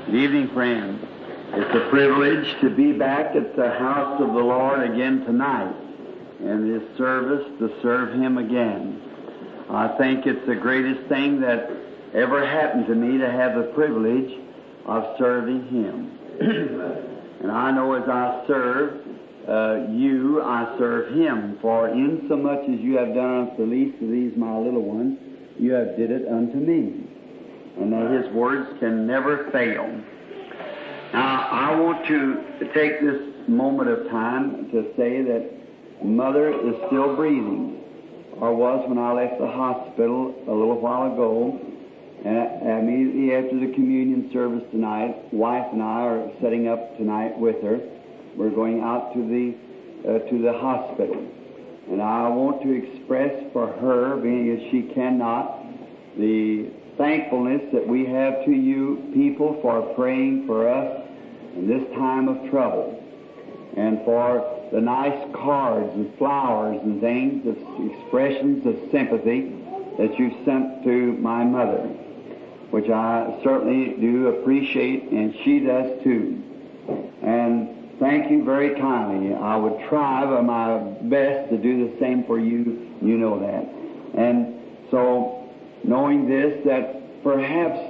Good evening, friends. It's a privilege to be back at the house of the Lord again tonight, and His service to serve Him again. I think it's the greatest thing that ever happened to me to have the privilege of serving Him. And I know as I serve you, I serve Him. For insomuch as you have done unto the least of these my little ones, you have did it unto me. And that His words can never fail. Now, I want to take this moment of time to say that Mother is still breathing, or was when I left the hospital a little while ago. And immediately after the communion service tonight, wife and I are setting up tonight with her. We're going out to the hospital. And I want to express for her, being as she cannot, the thankfulness that we have to you people for praying for us in this time of trouble, and for the nice cards and flowers and things, the expressions of sympathy that you've sent to my mother, which I certainly do appreciate, and she does too. And thank you very kindly. I would try by my best to do the same for you. You know that. And so, knowing this, that perhaps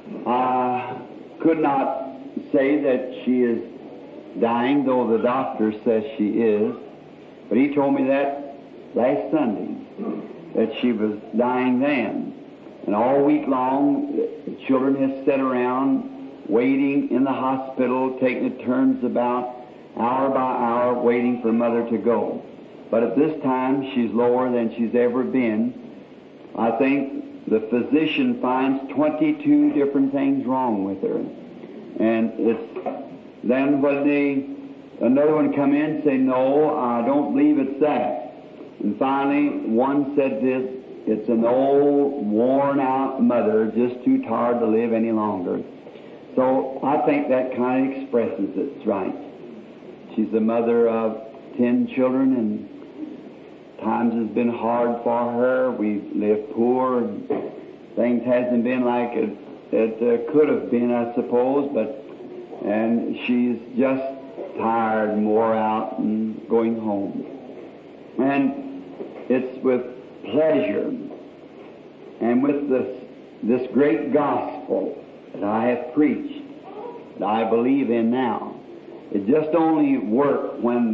I could not say that she is dying, though the doctor says she is, but he told me that last Sunday, that she was dying then. And all week long, the children have sat around waiting in the hospital, taking it turns about hour by hour, waiting for Mother to go. But at this time, she's lower than she's ever been. I think the physician finds 22 different things wrong with her. And it's then when another one come in and say, no, I don't believe it's that. And finally, one said this, it's an old, worn-out mother, just too tired to live any longer. So I think that kind of expresses it right. She's the mother of 10 children, and times has been hard for her. We've lived poor, and things hasn't been like it could have been, I suppose, and she's just tired and wore out and going home. And it's with pleasure and with this great gospel that I have preached, that I believe in now. It just only works when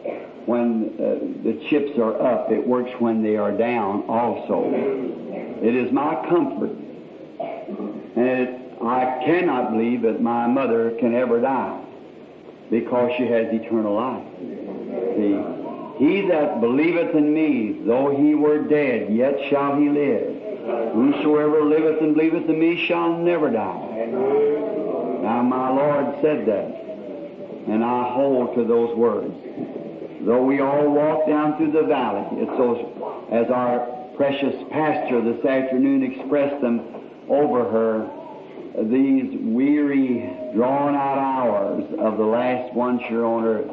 the chips are up. It works when they are down also. It is my comfort. And I cannot believe that my mother can ever die, because she has eternal life. See, he that believeth in me, though he were dead, yet shall he live. Whosoever liveth and believeth in me shall never die. Now my Lord said that, and I hold to those words. Though we all walk down through the valley, it's those, as our precious pastor this afternoon expressed them over her, these weary, drawn-out hours of the last one sure on earth.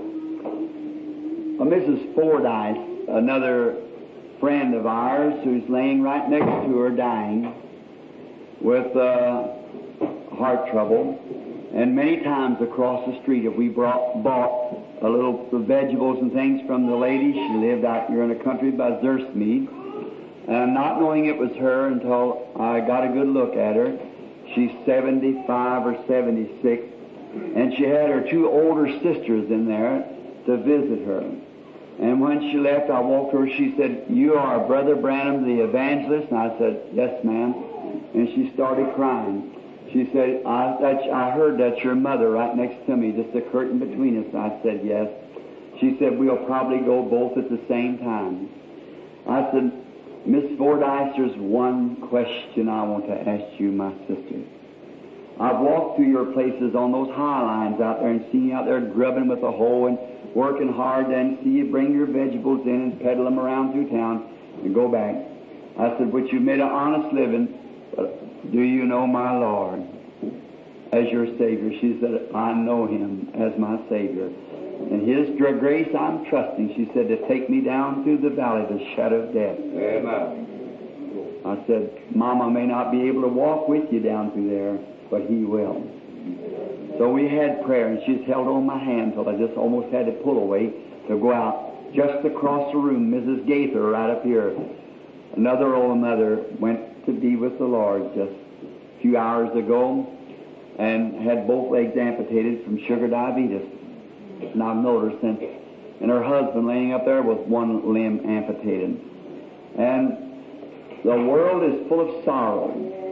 Mrs. Fordyce, another friend of ours, who's laying right next to her dying with heart trouble, and many times across the street have we bought a little vegetables and things from the lady. She lived out here in the country by Zersmead, and not knowing it was her until I got a good look at her. She's 75 or 76, and she had her two older sisters in there to visit her. And when she left, I walked to her. She said, "You are Brother Branham, the evangelist?" And I said, "Yes, ma'am." And she started crying. She said, I heard that's your mother right next to me, just a curtain between us. I said, "Yes." She said, "We'll probably go both at the same time." I said, "Miss Fordyce, there's one question I want to ask you, my sister. I've walked through your places on those high lines out there and seen you out there grubbing with a hoe and working hard, and see you bring your vegetables in and peddle them around through town and go back. I said, but you made an honest living. But do you know my Lord as your Savior?" She said, "I know Him as my Savior. And His grace I'm trusting," she said, "to take me down through the valley of the shadow of death." Amen. I said, "Mama may not be able to walk with you down through there, but He will." So we had prayer, and she just held on my hand till I just almost had to pull away to go out. Just across the room, Mrs. Gaither, right up here. Another old mother went to be with the Lord just a few hours ago and had both legs amputated from sugar diabetes. And I've noticed since. And her husband laying up there with one limb amputated. And the world is full of sorrow.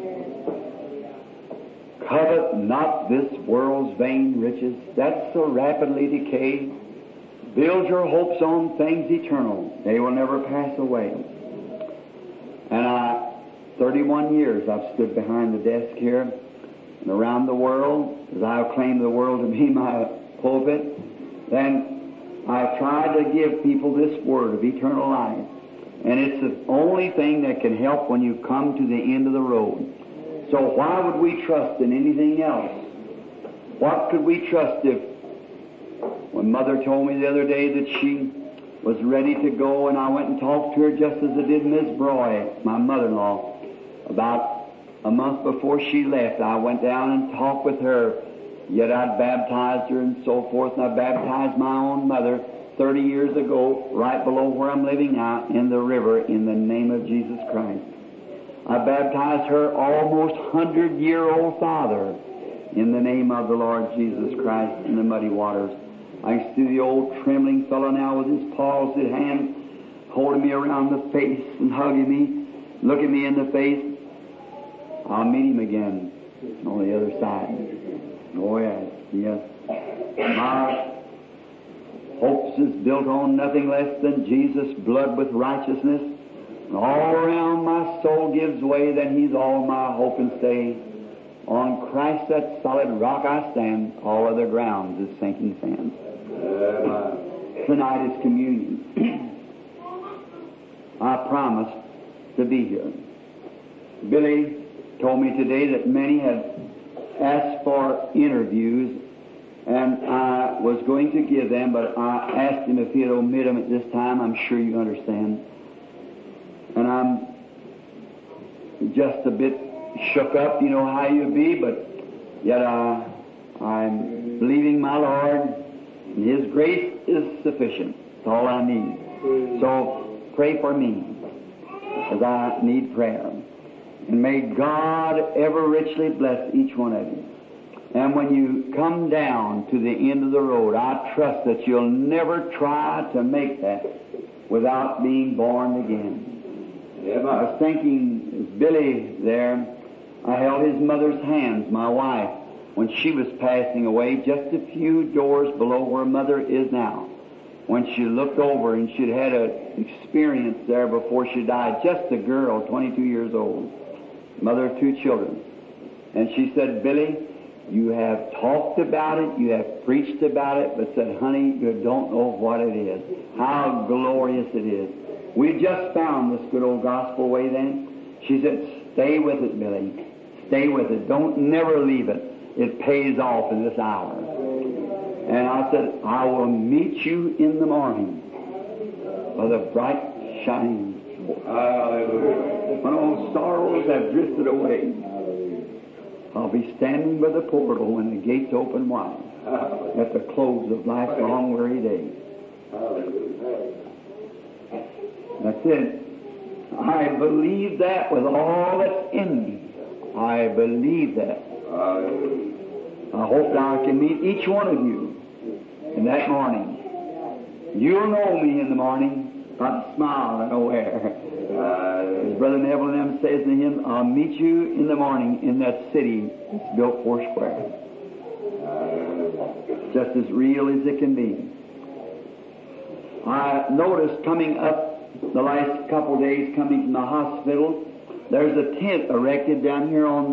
Covet not this world's vain riches that so rapidly decay. Build your hopes on things eternal. They will never pass away. And 31 years I've stood behind the desk here and around the world, as I've claimed the world to be my pulpit. Then I tried to give people this word of eternal life. And it's the only thing that can help when you come to the end of the road. So why would we trust in anything else? What could we trust if, when Mother told me the other day that she was ready to go, and I went and talked to her just as I did Miss Broy, my mother-in-law, about a month before she left. I went down and talked with her. Yet I'd baptized her and so forth, and I baptized my own mother 30 years ago, right below where I'm living now, in the river, in the name of Jesus Christ. I baptized her almost 100-year-old father in the name of the Lord Jesus Christ in the muddy waters. I can see the old trembling fellow now with his palsied hand holding me around the face and hugging me, looking me in the face. I'll meet him again on the other side. Oh, yes, yes. My hopes is built on nothing less than Jesus' blood with righteousness. And all around my soul gives way, then He's all my hope and stay. On Christ that solid rock I stand, all other ground is sinking sand. Tonight is communion. I promised to be here. Billy told me today that many had asked for interviews, and I was going to give them, but I asked him if he'd omit them at this time. I'm sure you understand. And I'm just a bit shook up, you know how you be, but yet I'm believing my Lord, and His grace is sufficient. It's all I need. So pray for me, as I need prayer. And may God ever richly bless each one of you. And when you come down to the end of the road, I trust that you'll never try to make that without being born again. I was thinking, Billy there, I held his mother's hands, my wife, when she was passing away, just a few doors below where Mother is now. When she looked over and she'd had an experience there before she died, just a girl, 22 years old, mother of 2 children. And she said, Billy, you have talked about it, you have preached about it, but said, honey, you don't know what it is, how glorious it is. We just found this good old gospel way then. She said, stay with it, Billy. Stay with it. Don't never leave it. It pays off in this hour. And I said, I will meet you in the morning by the bright shining shore. When all sorrows have drifted away, I'll be standing by the portal when the gates open wide at the close of life's long weary day. That's it. I believe that with all that's in me. I believe that. I hope that I can meet each one of you in that morning. You'll know me in the morning. I'd smile and nowhere. As Brother Neville and them says to him, I'll meet you in the morning in that city that's built 4 square. Just as real as it can be. I noticed coming up the last couple of days, coming from the hospital, there's a tent erected down here on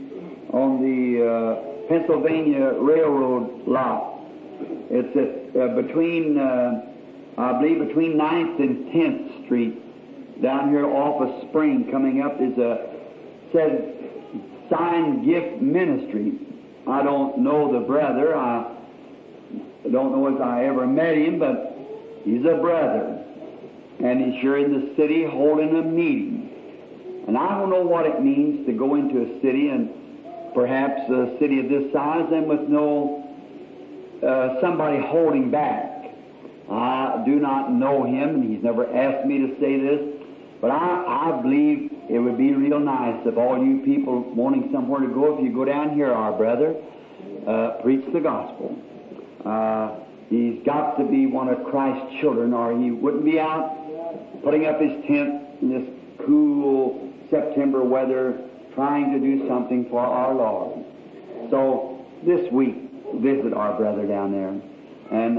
the Pennsylvania Railroad lot. It's at between, I believe, between 9th and 10th Street, down here off of Spring. Coming up is said Sign Gift Ministry. I don't know the brother. I don't know if I ever met him, but he's a brother. And he's here in the city holding a meeting. And I don't know what it means to go into a city and perhaps a city of this size and with no somebody holding back. I do not know him, and he's never asked me to say this, but I believe it would be real nice if all you people wanting somewhere to go, if you go down here, our brother, preach the gospel. He's got to be one of Christ's children, or he wouldn't be out putting up his tent in this cool September weather trying to do something for our Lord. So this week, visit our brother down there and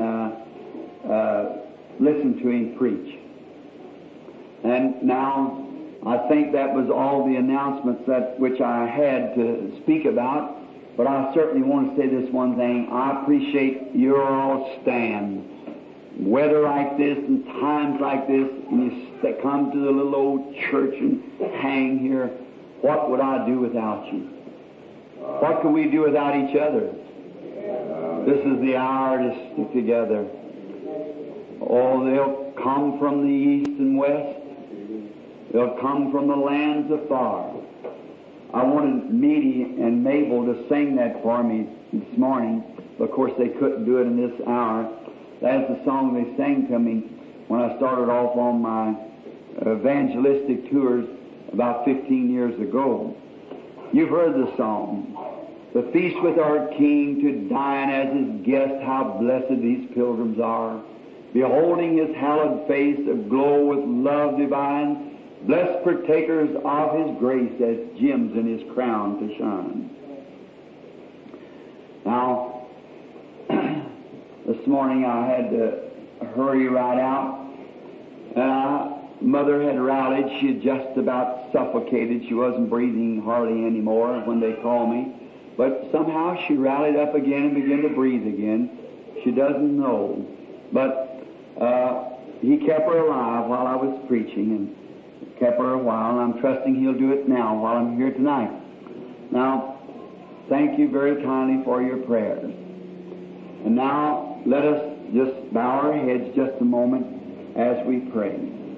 listen to him preach. And now, I think that was all the announcements that which I had to speak about, but I certainly want to say this one thing. I appreciate your all stand. Weather like this and times like this, and you come to the little old church and hang here. What would I do without you? What could we do without each other? This is the hour to stick together. Oh, they'll come from the east and west. They'll come from the lands afar. I wanted Meady and Mabel to sing that for me this morning. Of course, they couldn't do it in this hour. That's the song they sang to me when I started off on my evangelistic tours about 15 years ago. You've heard the song. The feast with our King, to dine as his guest, how blessed these pilgrims are. Beholding his hallowed face, aglow with love divine, blessed partakers of his grace as gems in his crown to shine. Now, this morning I had to hurry right out. Mother had rallied. She had just about suffocated. She wasn't breathing hardly anymore when they called me. But somehow she rallied up again and began to breathe again. She doesn't know. But he kept her alive while I was preaching and kept her a while. And I'm trusting he'll do it now while I'm here tonight. Now, thank you very kindly for your prayers. And now, let us just bow our heads just a moment as we pray.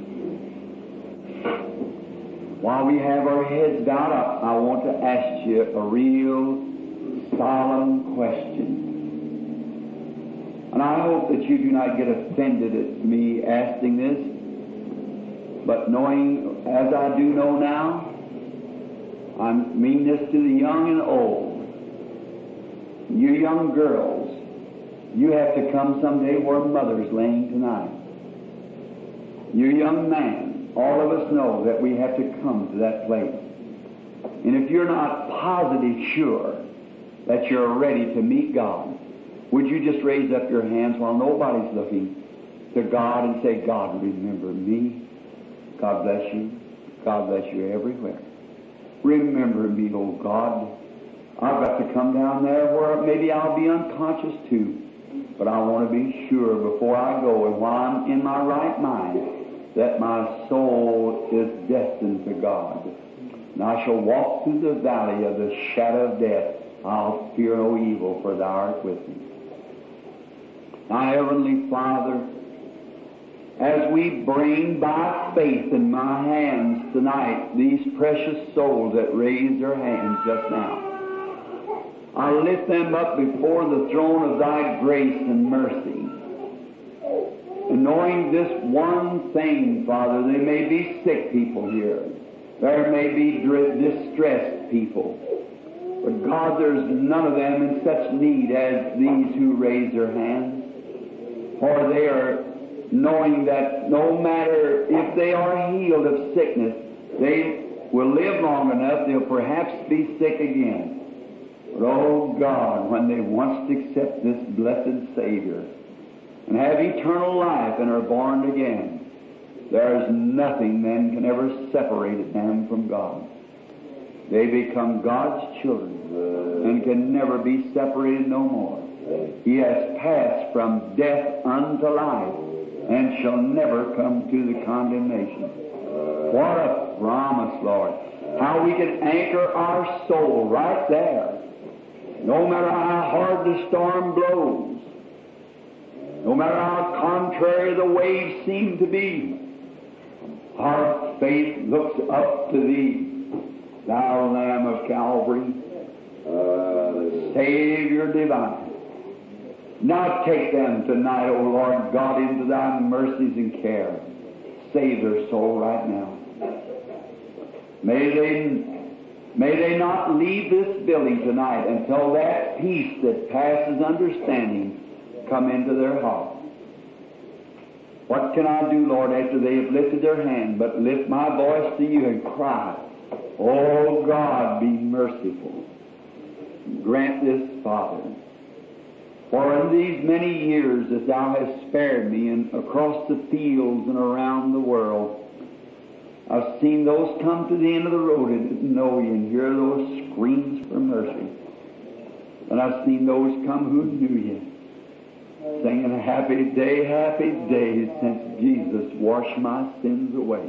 While we have our heads bowed up, I want to ask you a real solemn question. And I hope that you do not get offended at me asking this, but knowing, as I do know now, I mean this to the young and old. You young girls, you have to come someday where Mother's laying tonight. You young man, all of us know that we have to come to that place. And if you're not positive sure that you're ready to meet God, would you just raise up your hands while nobody's looking to God and say, God, remember me. God bless you. God bless you everywhere. Remember me, oh God. I've got to come down there where maybe I'll be unconscious too. But I want to be sure before I go and while I'm in my right mind that my soul is destined to God. And I shall walk through the valley of the shadow of death. I'll fear no evil, for thou art with me. My Heavenly Father, as we bring by faith in my hands tonight these precious souls that raised their hands just now, I lift them up before the throne of thy grace and mercy. And knowing this one thing, Father, there may be sick people here. There may be distressed people. But God, there's none of them in such need as these who raise their hands. For they are knowing that no matter if they are healed of sickness, they will live long enough, they'll perhaps be sick again. But, oh God, when they once accept this blessed Savior and have eternal life and are born again, there is nothing then can ever separate them from God. They become God's children and can never be separated no more. He has passed from death unto life and shall never come to the condemnation. What a promise, Lord. How we can anchor our soul right there. No matter how hard the storm blows, no matter how contrary the waves seem to be, our faith looks up to Thee, Thou Lamb of Calvary. Savior divine. Now take them tonight, O Lord God, into thy mercies and care. Save their soul right now. May they not leave this building tonight until that peace that passes understanding come into their heart. What can I do, Lord, after they have lifted their hand, but lift my voice to you and cry, Oh God, be merciful. Grant this, Father. For in these many years that thou hast spared me and across the fields and around the world, I've seen those come to the end of the road and didn't know you and hear those screams for mercy. And I've seen those come who knew you, singing happy day since Jesus washed my sins away.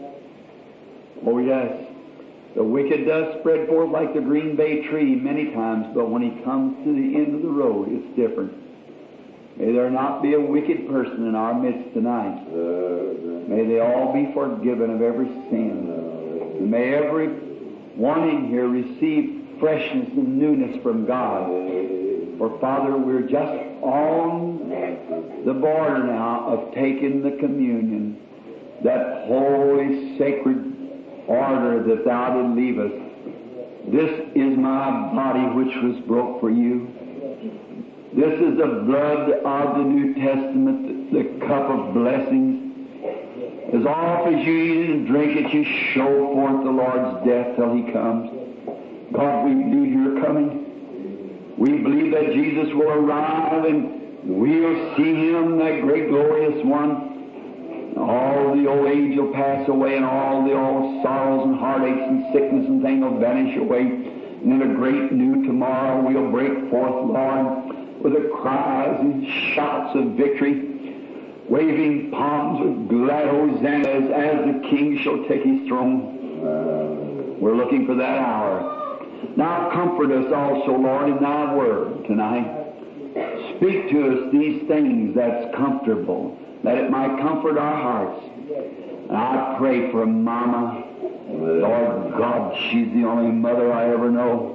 Oh yes, the wicked does spread forth like the green bay tree many times, but when he comes to the end of the road, it's different. May there not be a wicked person in our midst tonight. May they all be forgiven of every sin. And may every one in here receive freshness and newness from God. For Father, we're just on the border now of taking the communion, that holy, sacred order that thou did leave us. This is my body which was broke for you. This is the blood of the New Testament, the cup of blessings. As oft as you eat it and drink it, you show forth the Lord's death till He comes. God, we believe You're coming. We believe that Jesus will arrive and we'll see Him, that great glorious one. All the old age will pass away, and all the old sorrows and heartaches and sickness and things will vanish away. And in a great new tomorrow we'll break forth, Lord, with the cries and shouts of victory, waving palms of glad hosannas as the King shall take His throne. We're looking for that hour. Now comfort us also, Lord, in Thy Word tonight. Speak to us these things that's comfortable, that it might comfort our hearts. And I pray for Mama. Lord God, she's the only mother I ever know.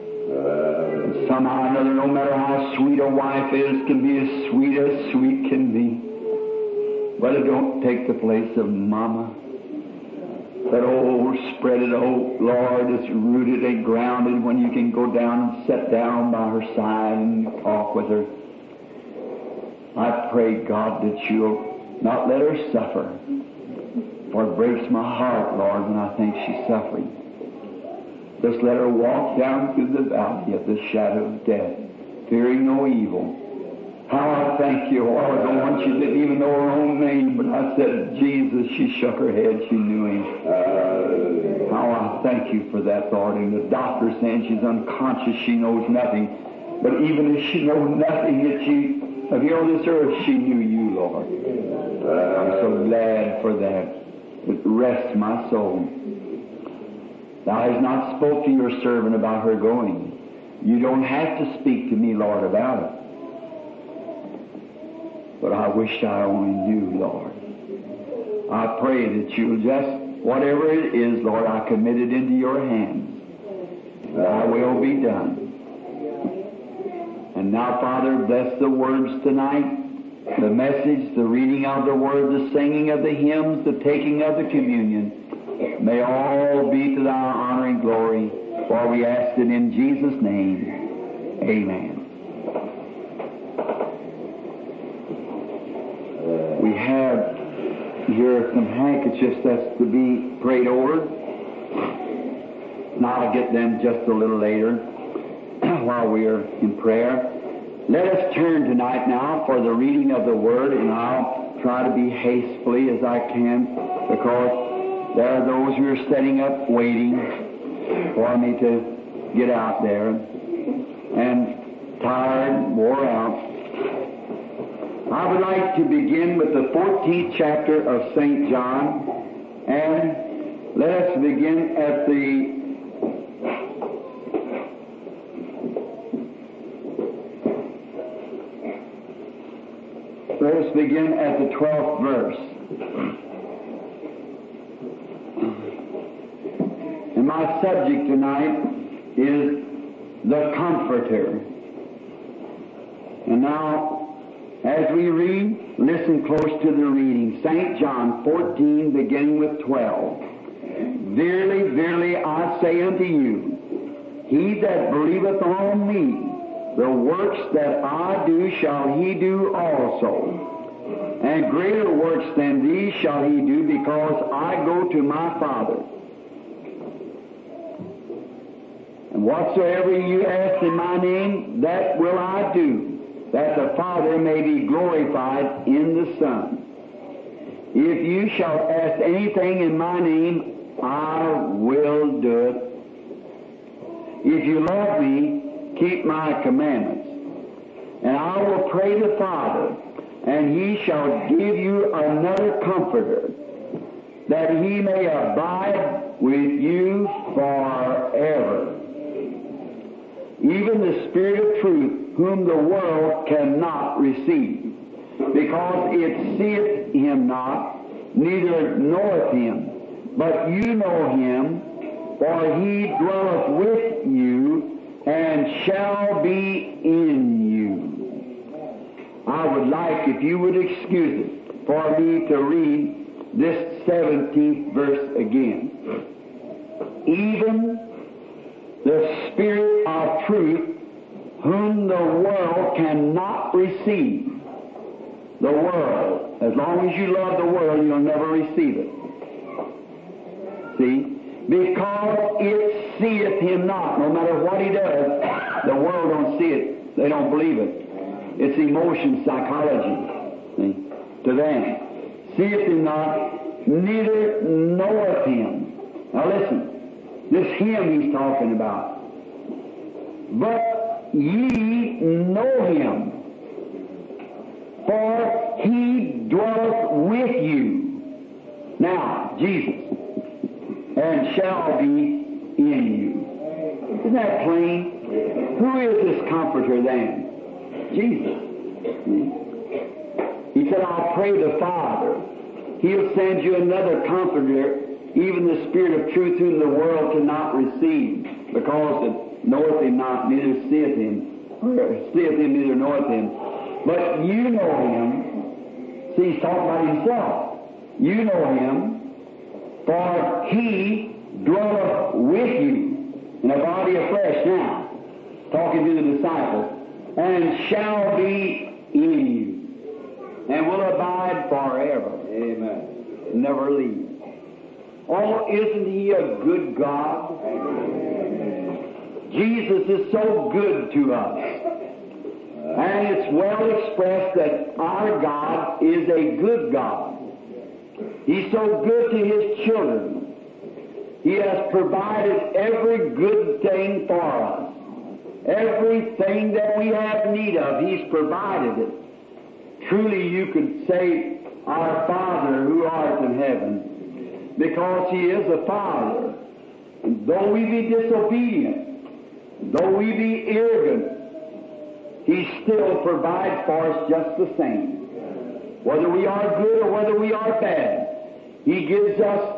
And somehow or another, no matter how sweet a wife is, can be as sweet can be. But it don't take the place of Mama. That old spreaded oak, Lord, is rooted and grounded when you can go down and sit down by her side and talk with her. I pray, God, that You'll not let her suffer. For it breaks my heart, Lord, when I think she's suffering. Just let her walk down through the valley of the shadow of death, fearing no evil. How I thank You, Lord. I want she didn't even know her own name, but I said, Jesus, she shook her head, she knew Him. How I thank You for that, Lord. And the doctor saying she's unconscious, she knows nothing. But even if she knows nothing, that she, of here on this earth, she knew You, Lord. I'm so glad for that. It rests my soul. Thou hast not spoke to Your servant about her going. You don't have to speak to me, Lord, about it. But I wish I only knew, Lord. I pray that You'll just, whatever it is, Lord, I commit it into Your hands. Thy will be done. And now, Father, bless the words tonight, the message, the reading of the Word, the singing of the hymns, the taking of the communion. May all be to Thy honor and glory, for we ask it in Jesus' name. Amen. We have here some handkerchiefs that's to be prayed over. And I'll get them just a little later while we are in prayer. Let us turn tonight now for the reading of the Word, and I'll try to be hastily as I can, because there are those who are setting up waiting for me to get out there, and tired, wore out. I would like to begin with the 14th chapter of St. John, and let us begin at the Let us begin at the 12th verse. And my subject tonight is the Comforter. And now, as we read, listen close to the reading. St. John 14, beginning with 12. Verily, verily, I say unto you, he that believeth on me, the works that I do shall he do also. And greater works than these shall he do, because I go to my Father. And whatsoever you ask in my name, that will I do, that the Father may be glorified in the Son. If you shall ask anything in my name, I will do it. If you love me, keep my commandments. And I will pray the Father, and he shall give you another Comforter, that he may abide with you forever. Even the Spirit of truth, whom the world cannot receive, because it seeth him not, neither knoweth him. But you know him, for he dwelleth with you, and shall be in you. I would like, if you would excuse it, for me to read this 17th verse again. Even the Spirit of truth, whom the world cannot receive. The world. As long as you love the world, you'll never receive it. See? Because it seeth him not. No matter what he does, the world don't see it. They don't believe it. It's emotion psychology. See? To them. Seeth him not, neither knoweth him. Now listen. This him he's talking about. But ye know him, for he dwelleth with you. Now, Jesus. And shall be in you. Isn't that plain? Who is this Comforter then? Jesus. He said, I'll pray the Father. He'll send you another Comforter, even the Spirit of truth, whom the world cannot receive, because it knoweth him not, neither seeth him, neither knoweth him. But you know him. See, he's talking about himself. You know him, for he dwelleth with you in a body of flesh now, talking to the disciples, and shall be in you, and will abide forever. Amen. Never leave. Oh, isn't he a good God? Amen. Jesus is so good to us. And it's well expressed that our God is a good God. He's so good to his children. He has provided every good thing for us. Everything that we have need of, he's provided it. Truly you could say, our Father who art in heaven, because he is a Father. And though we be disobedient, though we be arrogant, he still provides for us just the same. Whether we are good or whether we are bad, he gives us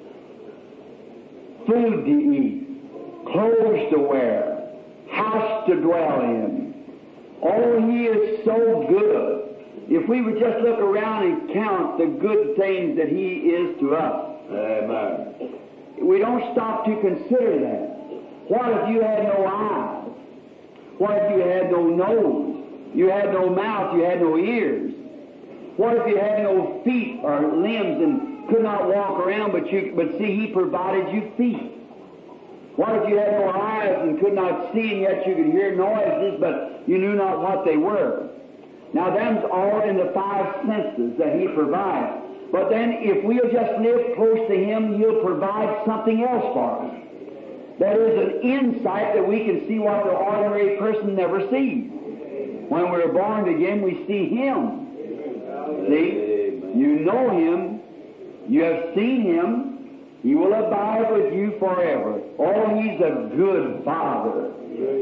food to eat, clothes to wear, house to dwell in. Oh, he is so good. If we would just look around and count the good things that he is to us. Amen. We don't stop to consider that. What if you had no eyes? What if you had no nose? You had no mouth, you had no ears? What if you had no feet or limbs and could not walk around, but see, he provided you feet? What if you had no eyes and could not see, and yet you could hear noises, but you knew not what they were? Now, them's all in the five senses that he provides. But then, if we'll just live close to him, he'll provide something else for us. That is an insight that we can see what the ordinary person never sees. When we're born again, we see him. See? You know him. You have seen him. He will abide with you forever. Oh, he's a good Father.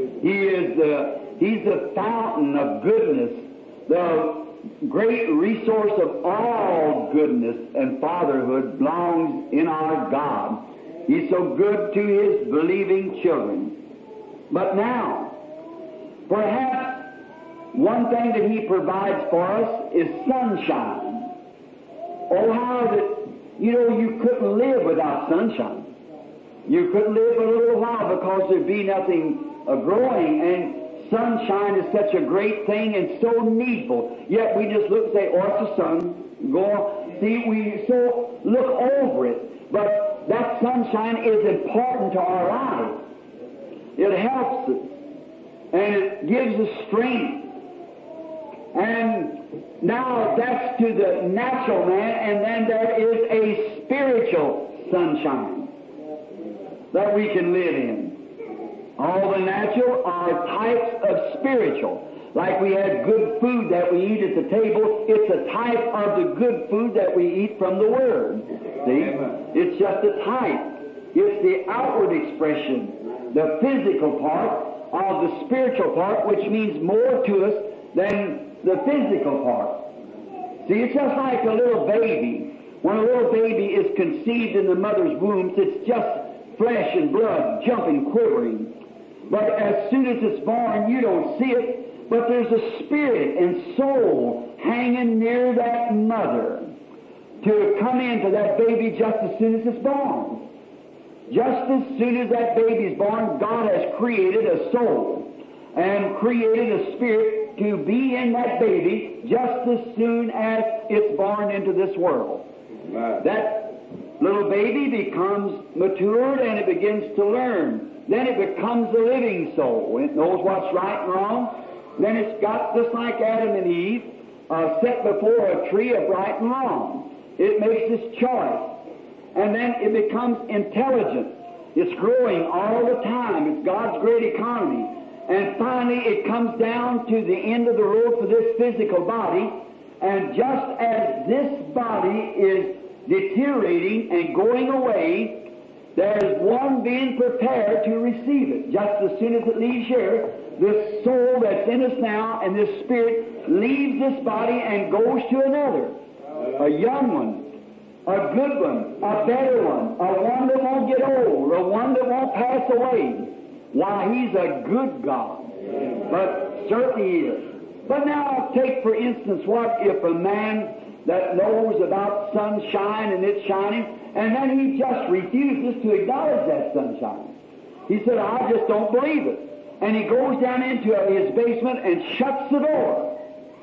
He's the fountain of goodness, the great resource of all goodness and fatherhood belongs in our God. He's so good to his believing children. But now, perhaps one thing that He provides for us is sunshine. Oh, how that, you couldn't live without sunshine. You couldn't live a little while because there'd be nothing growing, and sunshine is such a great thing and so needful. Yet we just look and say, oh, it's the sun. Go on. See, we so look over it. But that sunshine is important to our life. It helps us. And it gives us strength. And now that's to the natural man, and then there is a spiritual sunshine that we can live in. All the natural are types of spiritual. Like we have good food that we eat at the table, it's a type of the good food that we eat from the Word. See? It's just a type. It's the outward expression, the physical part of the spiritual part, which means more to us than the physical part. See, it's just like a little baby. When a little baby is conceived in the mother's womb, it's just flesh and blood jumping, quivering. But as soon as it's born, you don't see it, but there's a spirit and soul hanging near that mother to come into that baby just as soon as it's born. Just as soon as that baby's born, God has created a soul and created a spirit to be in that baby just as soon as it's born into this world. Right. That little baby becomes matured and it begins to learn. Then it becomes a living soul. It knows what's right and wrong. Then it's got, just like Adam and Eve, set before a tree of right and wrong. It makes its choice. And then it becomes intelligent. It's growing all the time. It's God's great economy. And finally it comes down to the end of the road for this physical body. And just as this body is deteriorating and going away, there's one being prepared to receive it. Just as soon as it leaves here, this soul that's in us now and this spirit leaves this body and goes to another. A young one, a good one, a better one, a one that won't get old, a one that won't pass away. Why, He's a good God. But certainly He is. But now take, for instance, what if a man that knows about sunshine and it's shining, and then he just refuses to acknowledge that sunshine. He said, I just don't believe it. And he goes down into his basement and shuts the door.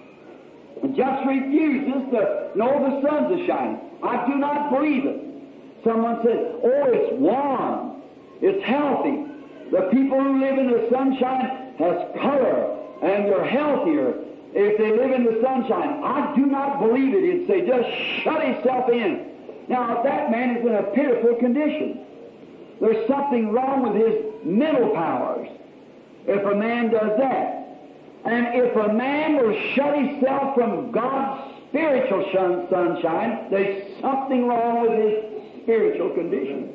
And just refuses to know the sun's a shining. I do not believe it. Someone says, oh, it's warm. It's healthy. The people who live in the sunshine has color, and they're healthier if they live in the sunshine. I do not believe it. He'd say, just shut himself in. Now, that man is in a pitiful condition. There's something wrong with his mental powers if a man does that. And if a man will shut himself from God's spiritual sunshine, there's something wrong with his spiritual condition.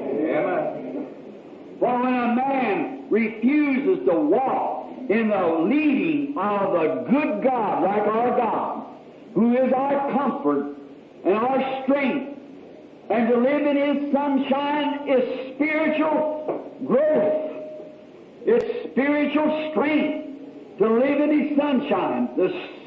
Amen. For when a man refuses to walk in the leading of a good God like our God, who is our comfort and our strength, and to live in His sunshine is spiritual growth. It's spiritual strength to live in His sunshine, the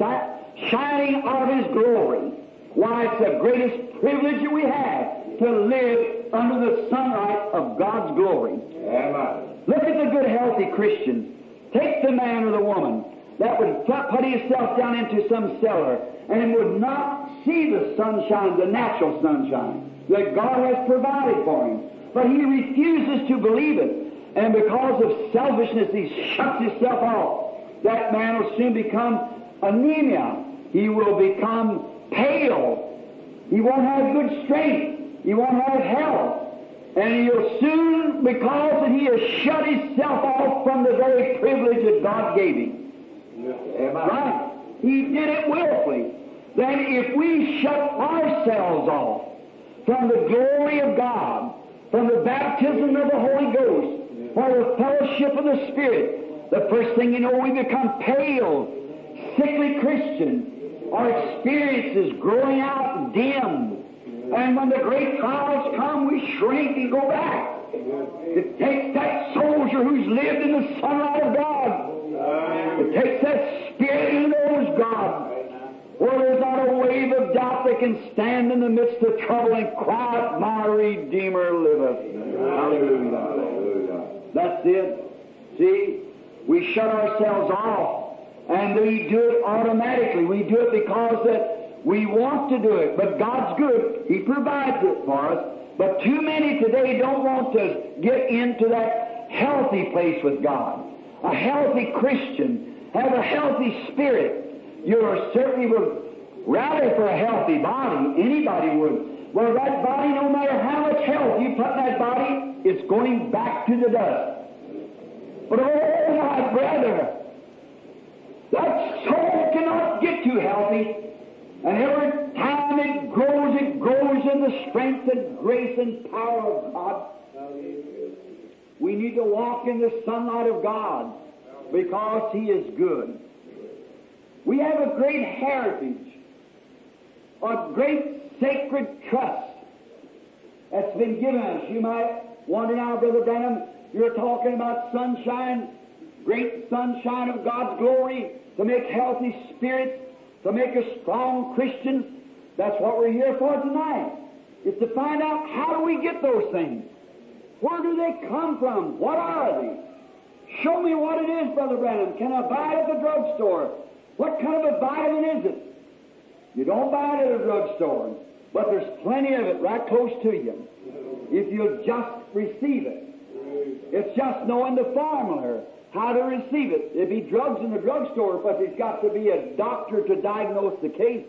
shining of His glory. Why, it's the greatest privilege that we have to live under the sunlight of God's glory. Amen. Look at the good, healthy Christians. Take the man or the woman that would put himself down into some cellar and would not see the sunshine, the natural sunshine that God has provided for him. But he refuses to believe it. And because of selfishness, he shuts himself off. That man will soon become anemia. He will become pale. He won't have good strength. He won't have health. And he'll soon, because he has shut himself off from the very privilege that God gave him. Right? He did it willfully. Then if we shut ourselves off from the glory of God, from the baptism of the Holy Ghost, for the fellowship of the Spirit, the first thing you know, we become pale, sickly Christians. Our experience is growing out dim. And when the great trials come, we shrink and go back. It takes that soldier who's lived in the sunlight of God. It takes that spirit who knows God. Where there's not a wave of doubt that can stand in the midst of trouble and cry out, "My Redeemer liveth." Hallelujah. That's it. See, we shut ourselves off, and we do it automatically. We do it because that we want to do it. But God's good. He provides it for us. But too many today don't want to get into that healthy place with God. A healthy Christian, have a healthy spirit. You certainly would rally for a healthy body. Anybody would. Well, that body, no matter how much health you put in that body, it's going back to the dust. But oh, my brother, that soul cannot get too healthy. And every time it grows in the strength and grace and power of God. We need to walk in the sunlight of God because He is good. We have a great heritage, a great sacred trust that's been given us. You might wonder now, Brother Branham, you're talking about sunshine, great sunshine of God's glory, to make healthy spirits, to make us strong Christians. That's what we're here for tonight, is to find out how do we get those things. Where do they come from? What are they? Show me what it is, Brother Branham. Can I buy it at the drugstore? What kind of a vitamin is it? You don't buy it at a drugstore, but there's plenty of it right close to you if you'll just receive it. It's just knowing the formula, how to receive it. There'd be drugs in the drugstore, but there's got to be a doctor to diagnose the case.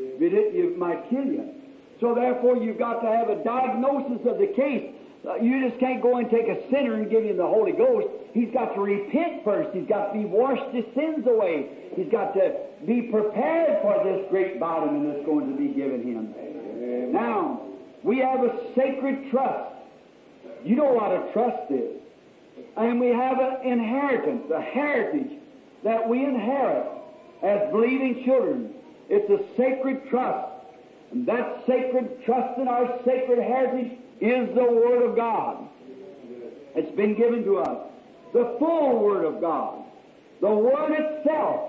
It might kill you. So therefore, you've got to have a diagnosis of the case. You just can't go and take a sinner and give him the Holy Ghost. He's got to repent first. He's got to be washed his sins away. He's got to be prepared for this great vitamin that's going to be given him. Amen. Now, we have a sacred trust. You know what a trust is. And we have an inheritance, a heritage that we inherit as believing children. It's a sacred trust. And that sacred trust in our sacred heritage is the Word of God. It's been given to us. The full Word of God. The Word itself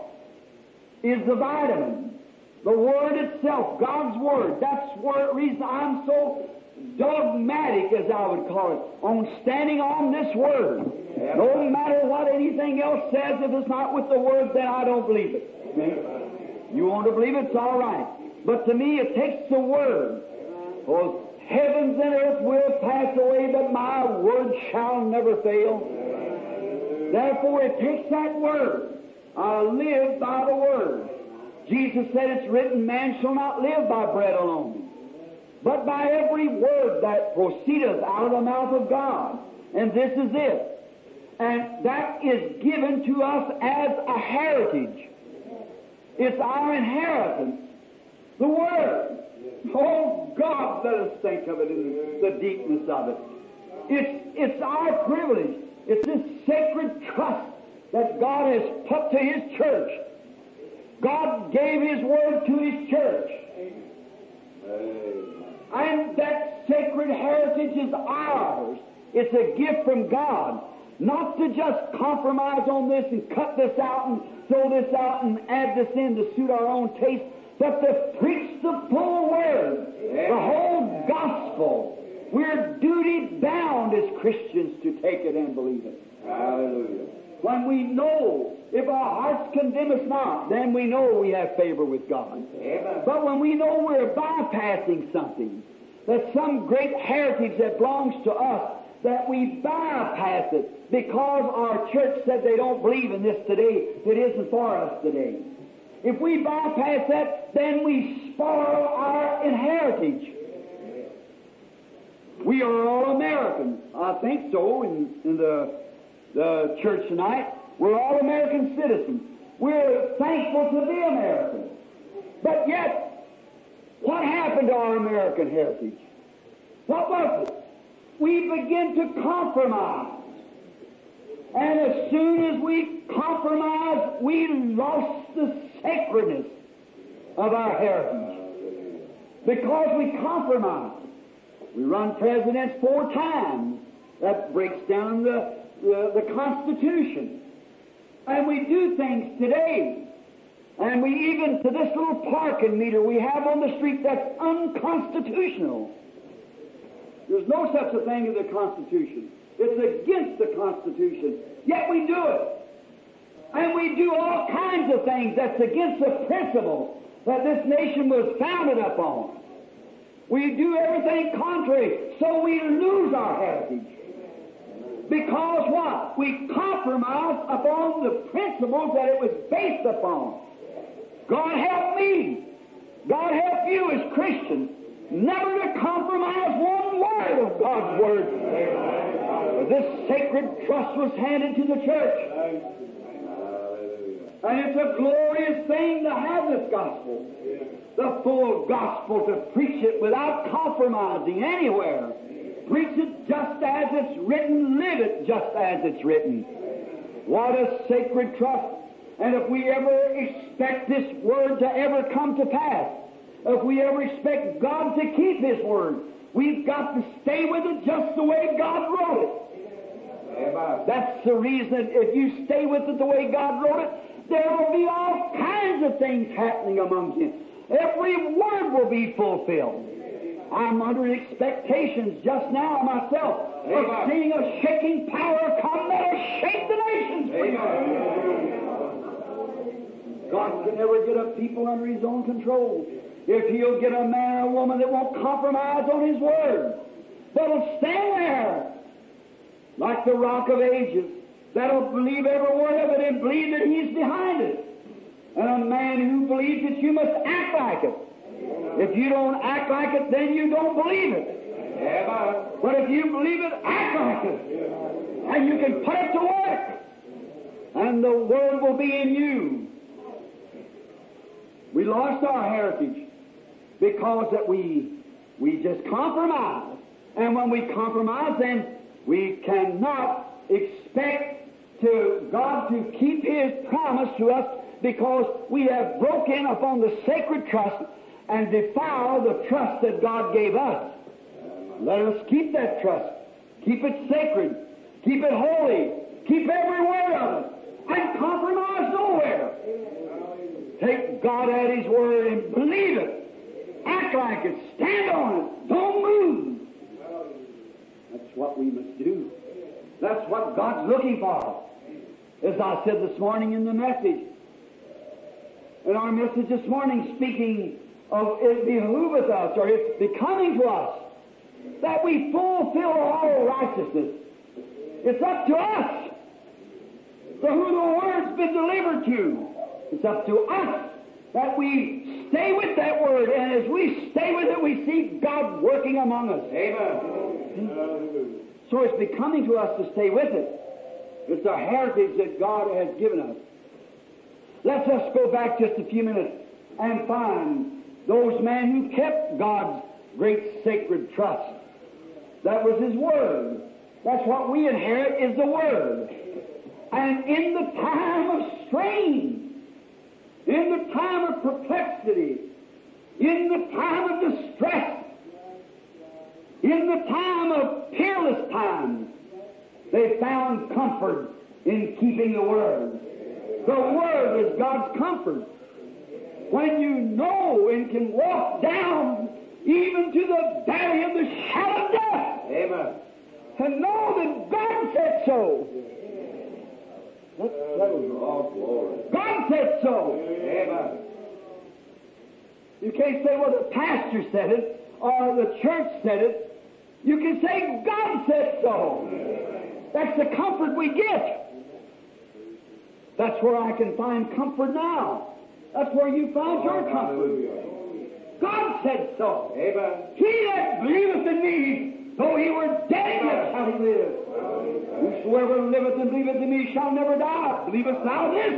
is the vitamin. The Word itself, God's Word. That's the reason I'm so dogmatic, as I would call it, on standing on this Word. No matter what anything else says, if it's not with the Word, then I don't believe it. You want to believe it, it's all right. But to me, it takes the Word. For heavens and earth will pass away, but my Word shall never fail. Therefore, it takes that Word. I live by the Word. Jesus said it's written, man shall not live by bread alone, but by every word that proceedeth out of the mouth of God. And this is it. And that is given to us as a heritage. It's our inheritance. The Word. Oh, God, let us think of it in the deepness of it. It's our privilege. It's this sacred trust that God has put to His church. God gave His Word to His church. And that sacred heritage is ours. It's a gift from God. Not to just compromise on this and cut this out and throw this out and add this in to suit our own taste, but to preach the full Word, the whole gospel. We're duty bound as Christians to take it and believe it. Hallelujah. When we know, if our hearts condemn us not, then we know we have favor with God. Amen. But when we know we're bypassing something, that some great heritage that belongs to us, that we bypass it because our church said they don't believe in this today, it isn't for us today. If we bypass that, then we spoil our inheritance. We are all Americans. I think so in the church tonight. We're all American citizens. We're thankful to be American. But yet, what happened to our American heritage? What was it? We begin to compromise. And as soon as we compromise, we lost the sacredness of our heritage. Because we compromise. We run presidents 4 times. that breaks down the Constitution. And we do things today. And we even, to this little parking meter we have on the street, that's unconstitutional. There's no such a thing as the Constitution. It's against the Constitution. Yet we do it. And we do all kinds of things that's against the principle that this nation was founded upon. We do everything contrary, so we lose our heritage. Because what? We compromise upon the principles that it was based upon. God help me. God help you as Christians never to compromise one word of God's Word. This sacred trust was handed to the church. And it's a glorious thing to have this gospel. The full gospel, to preach it without compromising anywhere. Preach it just as it's written, live it just as it's written. What a sacred trust. And if we ever expect this Word to ever come to pass, if we ever expect God to keep His Word, we've got to stay with it just the way God wrote it. That's the reason that if you stay with it the way God wrote it, there will be all kinds of things happening among you. Every word will be fulfilled. I'm under expectations just now myself of seeing a shaking power come that'll shake the nations. God can never get a people under His own control. If He'll get a man or a woman that won't compromise on His Word, that'll stand there like the Rock of Ages, that'll believe every word of it and believe that He's behind it. And a man who believes that you must act like it. If you don't act like it, then you don't believe it. But if you believe it, act like it. And you can put it to work. And the Word will be in you. We lost our heritage because that we just compromise. And when we compromise, then we cannot expect God to keep His promise to us, because we have broken upon the sacred trust and defiled the trust that God gave us. Let us keep that trust. Keep it sacred. Keep it holy. Keep every word of it. And compromise nowhere. Take God at His Word and believe it. Act like it. Stand on it. Don't move. That's what we must do. That's what God's looking for. As I said this morning in the message, in our message this morning, speaking of it behooveth us, or it's becoming to us, that we fulfill all righteousness. It's up to us. To who the Word's been delivered to. It's up to us that we stay with that Word, and as we stay with it, we see God working among us. Amen. So it's becoming to us to stay with it. It's a heritage that God has given us. Let's just go back just a few minutes and find those men who kept God's great sacred trust. That was His Word. That's what we inherit, is the Word. And in the time of strain, in the time of perplexity, in the time of distress, in the time of peerless times, they found comfort in keeping the Word. The Word is God's comfort. When you know and can walk down even to the valley of the shadow of death, amen, and know that God said so. God said so. Amen. You can't say, well, the pastor said it, or the church said it. You can say, God said so. That's the comfort we get. That's where I can find comfort now. That's where you find your comfort. God said so. Amen. He that believeth in me, though he were dead, yet shall he live. Whosoever liveth and believeth in me shall never die. Believest thou this?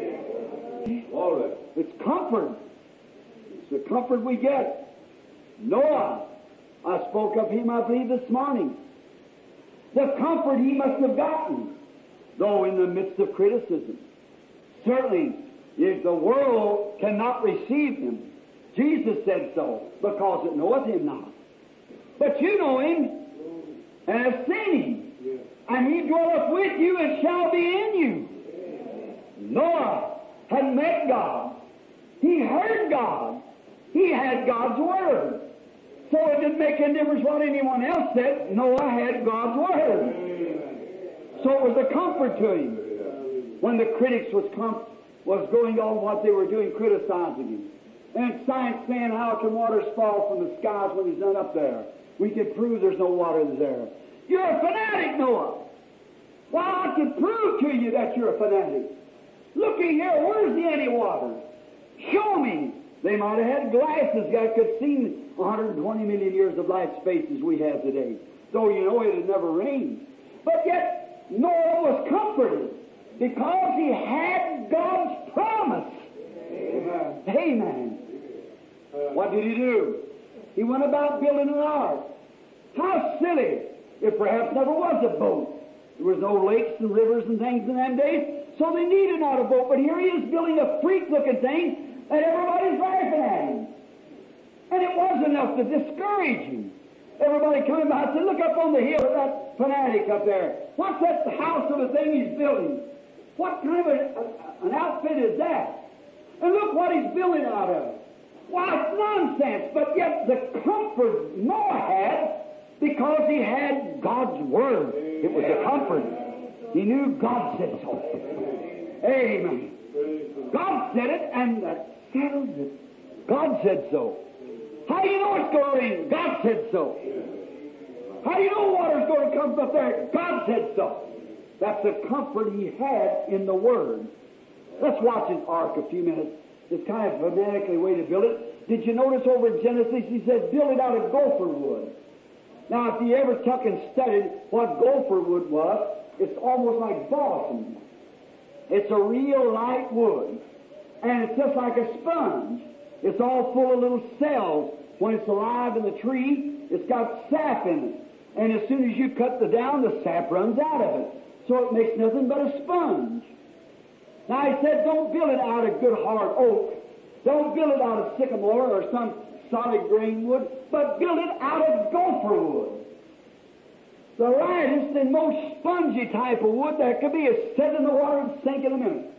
It's comfort. It's the comfort we get. Noah, I spoke of him, I believe, this morning. The comfort he must have gotten, though in the midst of criticism. Certainly, if the world cannot receive him, Jesus said so, because it knoweth him not. But you know him, and have seen him, and He dwelleth with you and shall be in you. Noah had met God. He heard God. He had God's Word. So it didn't make any difference what anyone else said. Noah had God's Word. So it was a comfort to him when the critics was going on what they were doing, criticizing him. And science saying, how can waters fall from the skies when He's not up there? We can prove there's no water there. You're a fanatic, Noah. Well, I can prove to you that you're a fanatic. Looky here, where's the any water? Show me. They might have had glasses that could see 120 million years of light space as we have today. Though you know it had never rained. But yet, Noah was comforted because he had God's promise. Amen. Amen. What did he do? He went about building an ark. How silly! It perhaps never was a boat. There was no lakes and rivers and things in them days, so they needed not a boat. But here he is building a freak-looking thing, and everybody's laughing at him. And it was enough to discourage him. Everybody coming by said, look up on the hill at that fanatic up there. What's that house of a thing he's building? What kind of an outfit is that? And look what he's building out of. Why, it's nonsense. But yet the comfort Noah had, because he had God's Word. It was a comfort. He knew God said so. Amen. God said it, and that settles it. God said so. How do you know it's going to rain? God said so. How do you know water's going to come up there? God said so. That's the comfort he had in the Word. Let's watch his ark a few minutes. It's kind of a fanatically way to build it. Did you notice over in Genesis, he said, build it out of gopher wood. Now, if you ever took and studied what gopher wood was, it's almost like balsam. It's a real light wood. And it's just like a sponge. It's all full of little cells. When it's alive in the tree, it's got sap in it. And as soon as you cut the down, the sap runs out of it. So it makes nothing but a sponge. Now he said, don't build it out of good hard oak. Don't build it out of sycamore or some solid grain wood, but build it out of gopher wood. The lightest and most spongy type of wood that could be is set in the water and sink in a minute.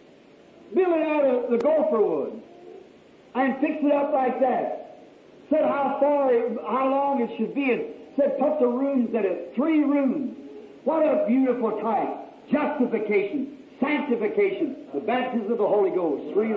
Build it out of the gopher wood and fix it up like that. Said how long it should be, and said put the rooms in it, 3 rooms. What a beautiful type. Justification, sanctification, the baptism of the Holy Ghost, 3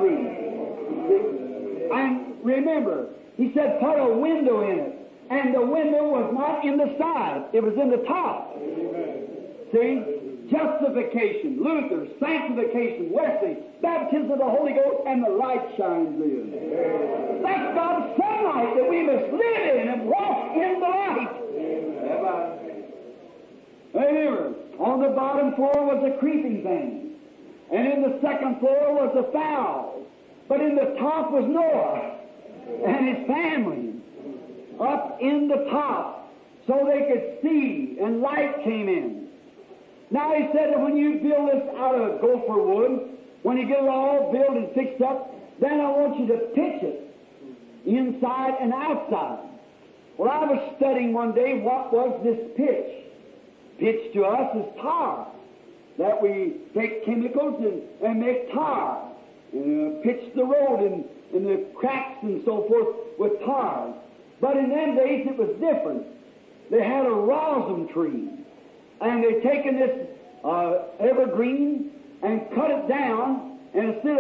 rooms. And remember, he said put a window in it. And the window was not in the side, it was in the top. Amen. See? Justification, Luther, sanctification, Wesley, baptism of the Holy Ghost, and the light shines in. Amen. That's God's sunlight that we must live in and walk in the light. Amen. Remember, on the bottom floor was a creeping thing, and in the second floor was a fowl, but in the top was Noah and his family. Up in the top, so they could see, and light came in. Now he said that when you build this out of gopher wood, when you get it all built and fixed up, then I want you to pitch it, inside and outside. Well, I was studying one day what was this pitch. Pitch to us is tar, that we take chemicals and make tar, and pitch the road and the cracks and so forth with tar. But in them days it was different. They had a rosin tree, and they'd taken this evergreen and cut it down, and instead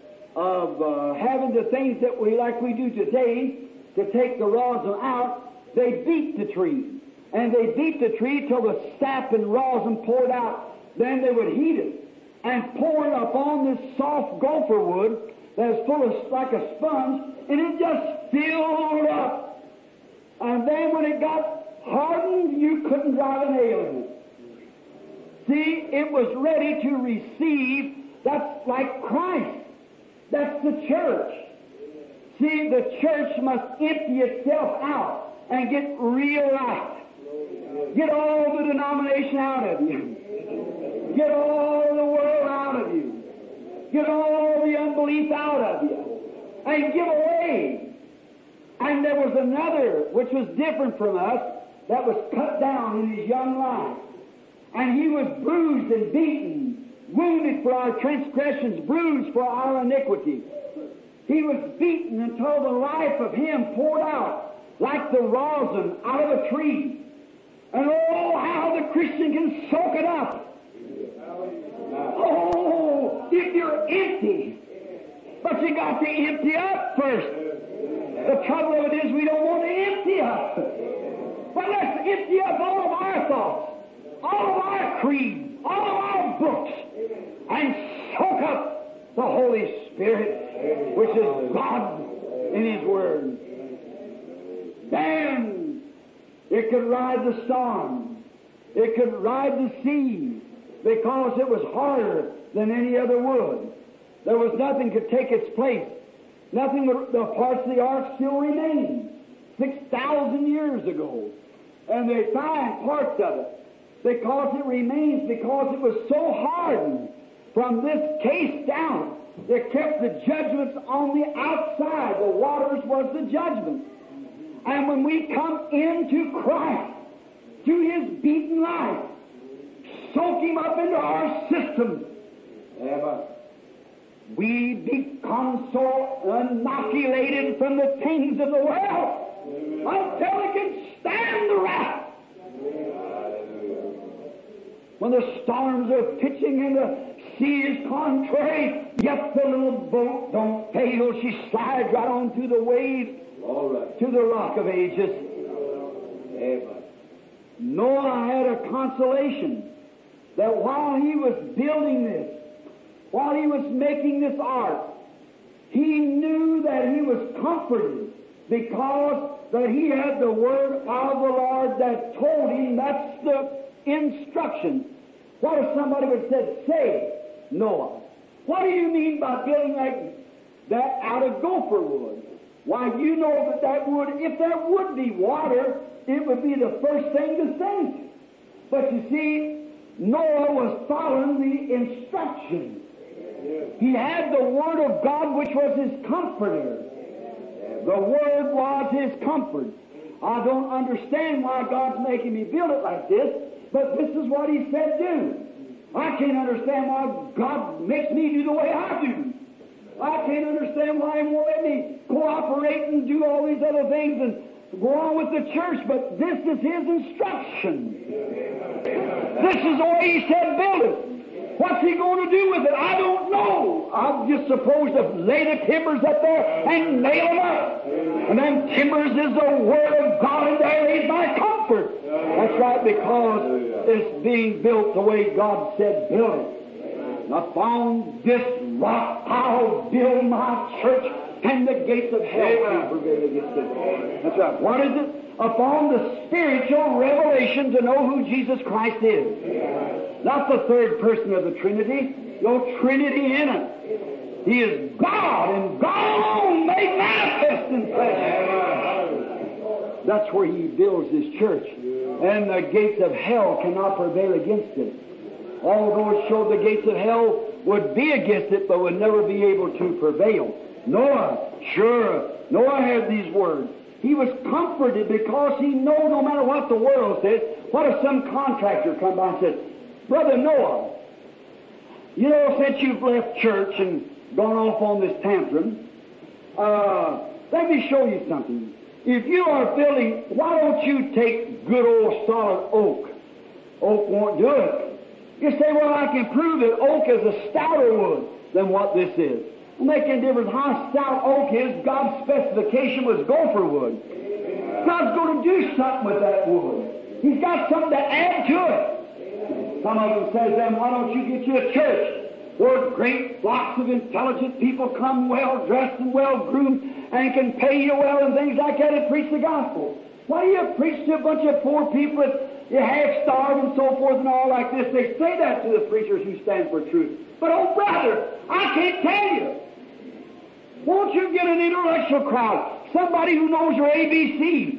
of having the things that we do today to take the rosin out, they beat the tree. And they beat the tree till the sap and rosin poured out. Then they would heat it and pour it upon this soft gopher wood that's full of like a sponge, and it just filled up. And then when it got hardened, you couldn't drive a nail in it. See, it was ready to receive. That's like Christ. That's the church. See, the church must empty itself out and get real light. Get all the denomination out of you. Get all the world out of you. Get all the unbelief out of you. And give away. And there was another, which was different from us, that was cut down in his young life. And He was bruised and beaten, wounded for our transgressions, bruised for our iniquity. He was beaten until the life of Him poured out like the rosin out of a tree. And oh, how the Christian can soak it up. Oh, if you're empty. But you got to empty up first. The trouble of it is we don't want to empty up. But let's empty up all of our thoughts, all of our creed, all of our books, and soak up the Holy Spirit, which is God in His Word. Then it could ride the storm. It could ride the sea because it was harder than any other wood. There was nothing could take its place. Nothing, the parts of the ark still remain 6,000 years ago. And they find parts of it because it remains, because it was so hardened from this case down. It kept the judgments on the outside. The waters was the judgment. And when we come into Christ, to His beaten life, soak Him up into our system, we become so inoculated from the things of the world until it can stand the wrath. When the storms are pitching and the sea is contrary, yet the little boat don't fail. She slides right on through the waves to the Rock of Ages. Noah had a consolation that while he was building this, while he was making this ark, he knew that he was comforted because that he had the word of the Lord that told him. That's the instruction. What if somebody would have said, say, Noah, what do you mean by building like that out of gopher wood? Why, you know that would, if there would be water, it would be the first thing to sink. But you see, Noah was following the instructions. He had the Word of God, which was his comforter. The Word was his comfort. I don't understand why God's making me build it like this, but this is what He said do. I can't understand why God makes me do the way I do. I can't understand why He won't let me cooperate and do all these other things and go on with the church, but this is His instruction. This is the way He said build it. What's He going to do with it? I don't know. I'm just supposed to lay the timbers up there and nail them up. And them timbers is the Word of God, and there is my comfort. That's right, because it's being built the way God said build it. And upon this rock I'll build my church, and the gates of hell can't prevail against it. That's right. What is it? Upon the spiritual revelation to know who Jesus Christ is. Not the third person of the Trinity. No Trinity in it. He is God, and God alone made manifest in flesh. That's where He builds His church. And the gates of hell cannot prevail against it. Although it showed the gates of hell would be against it, but would never be able to prevail. Noah had these words. He was comforted because he knew no matter what the world says. What if some contractor come by and said, Brother Noah, you know, since you've left church and gone off on this tantrum, let me show you something. If you are building, why don't you take good old solid oak? Oak won't do it. You say, well, I can prove that oak is a stouter wood than what this is. It'll make any difference how stout oak is. God's specification was gopher wood. God's going to do something with that wood. He's got something to add to it. Some of them says, then why don't you get you a church where great flocks of intelligent people come well dressed and well groomed and can pay you well and things like that and preach the gospel. Why do you preach to a bunch of poor people that you half starved and so forth and all like this? They say that to the preachers who stand for truth. But oh brother, I can't tell you. Won't you get an intellectual crowd? Somebody who knows your ABC.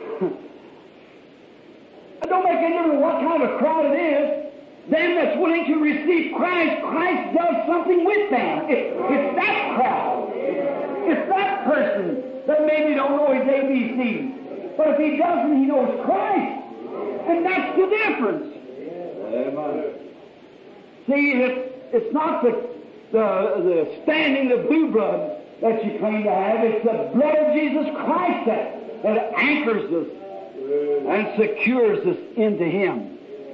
It don't make any difference what kind of crowd it is. Them that's willing to receive Christ, Christ does something with them. It's that crowd. It's that person that maybe don't know his ABC. But if he doesn't, he knows Christ. And that's the difference. See, it's not the standing of blue blood that you claim to have. It's the blood of Jesus Christ that anchors us and secures us into Him.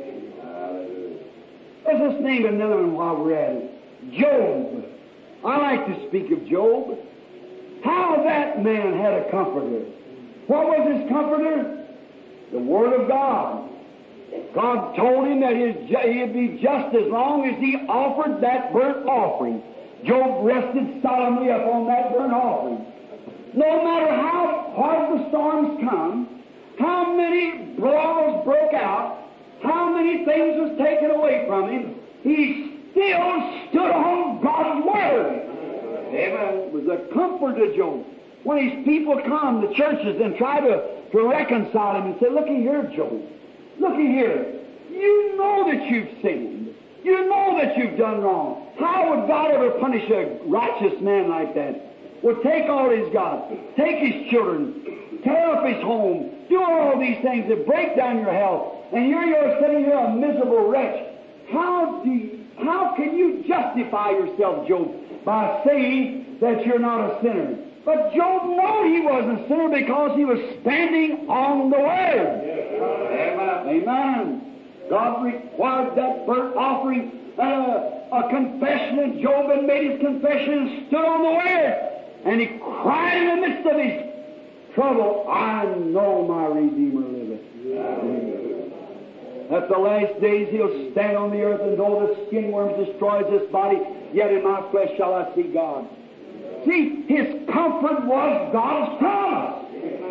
Let's just name another one while we're at it. Job. I like to speak of Job. How that man had a comforter. What was his comforter? The Word of God. God told him that he'd be just as long as he offered that burnt offering. Job rested solemnly upon that burnt offering. No matter how hard the storms come, how many brawls broke out, how many things was taken away from him, he still stood on God's Word. Amen. It was a comfort to Job. When his people come to churches and try to reconcile him and say, "Looky here, Job. Looky here. You know that you've sinned. You know that you've done wrong. How would God ever punish a righteous man like that? Well, take all he's got. Take his children. Tear up his home. Do all these things that break down your health. And you're sitting here a miserable wretch. How can you justify yourself, Job, by saying that you're not a sinner?" But Job knew he wasn't a sinner because he was standing on the Word. Amen. Amen. God required that burnt offering, a confession, and Job had made his confession and stood on the Word. And he cried in the midst of his trouble, "I know my Redeemer liveth." At the last days he'll stand on the earth, and though the skin worm destroys this body, yet in my flesh shall I see God. See, his comfort was God's promise.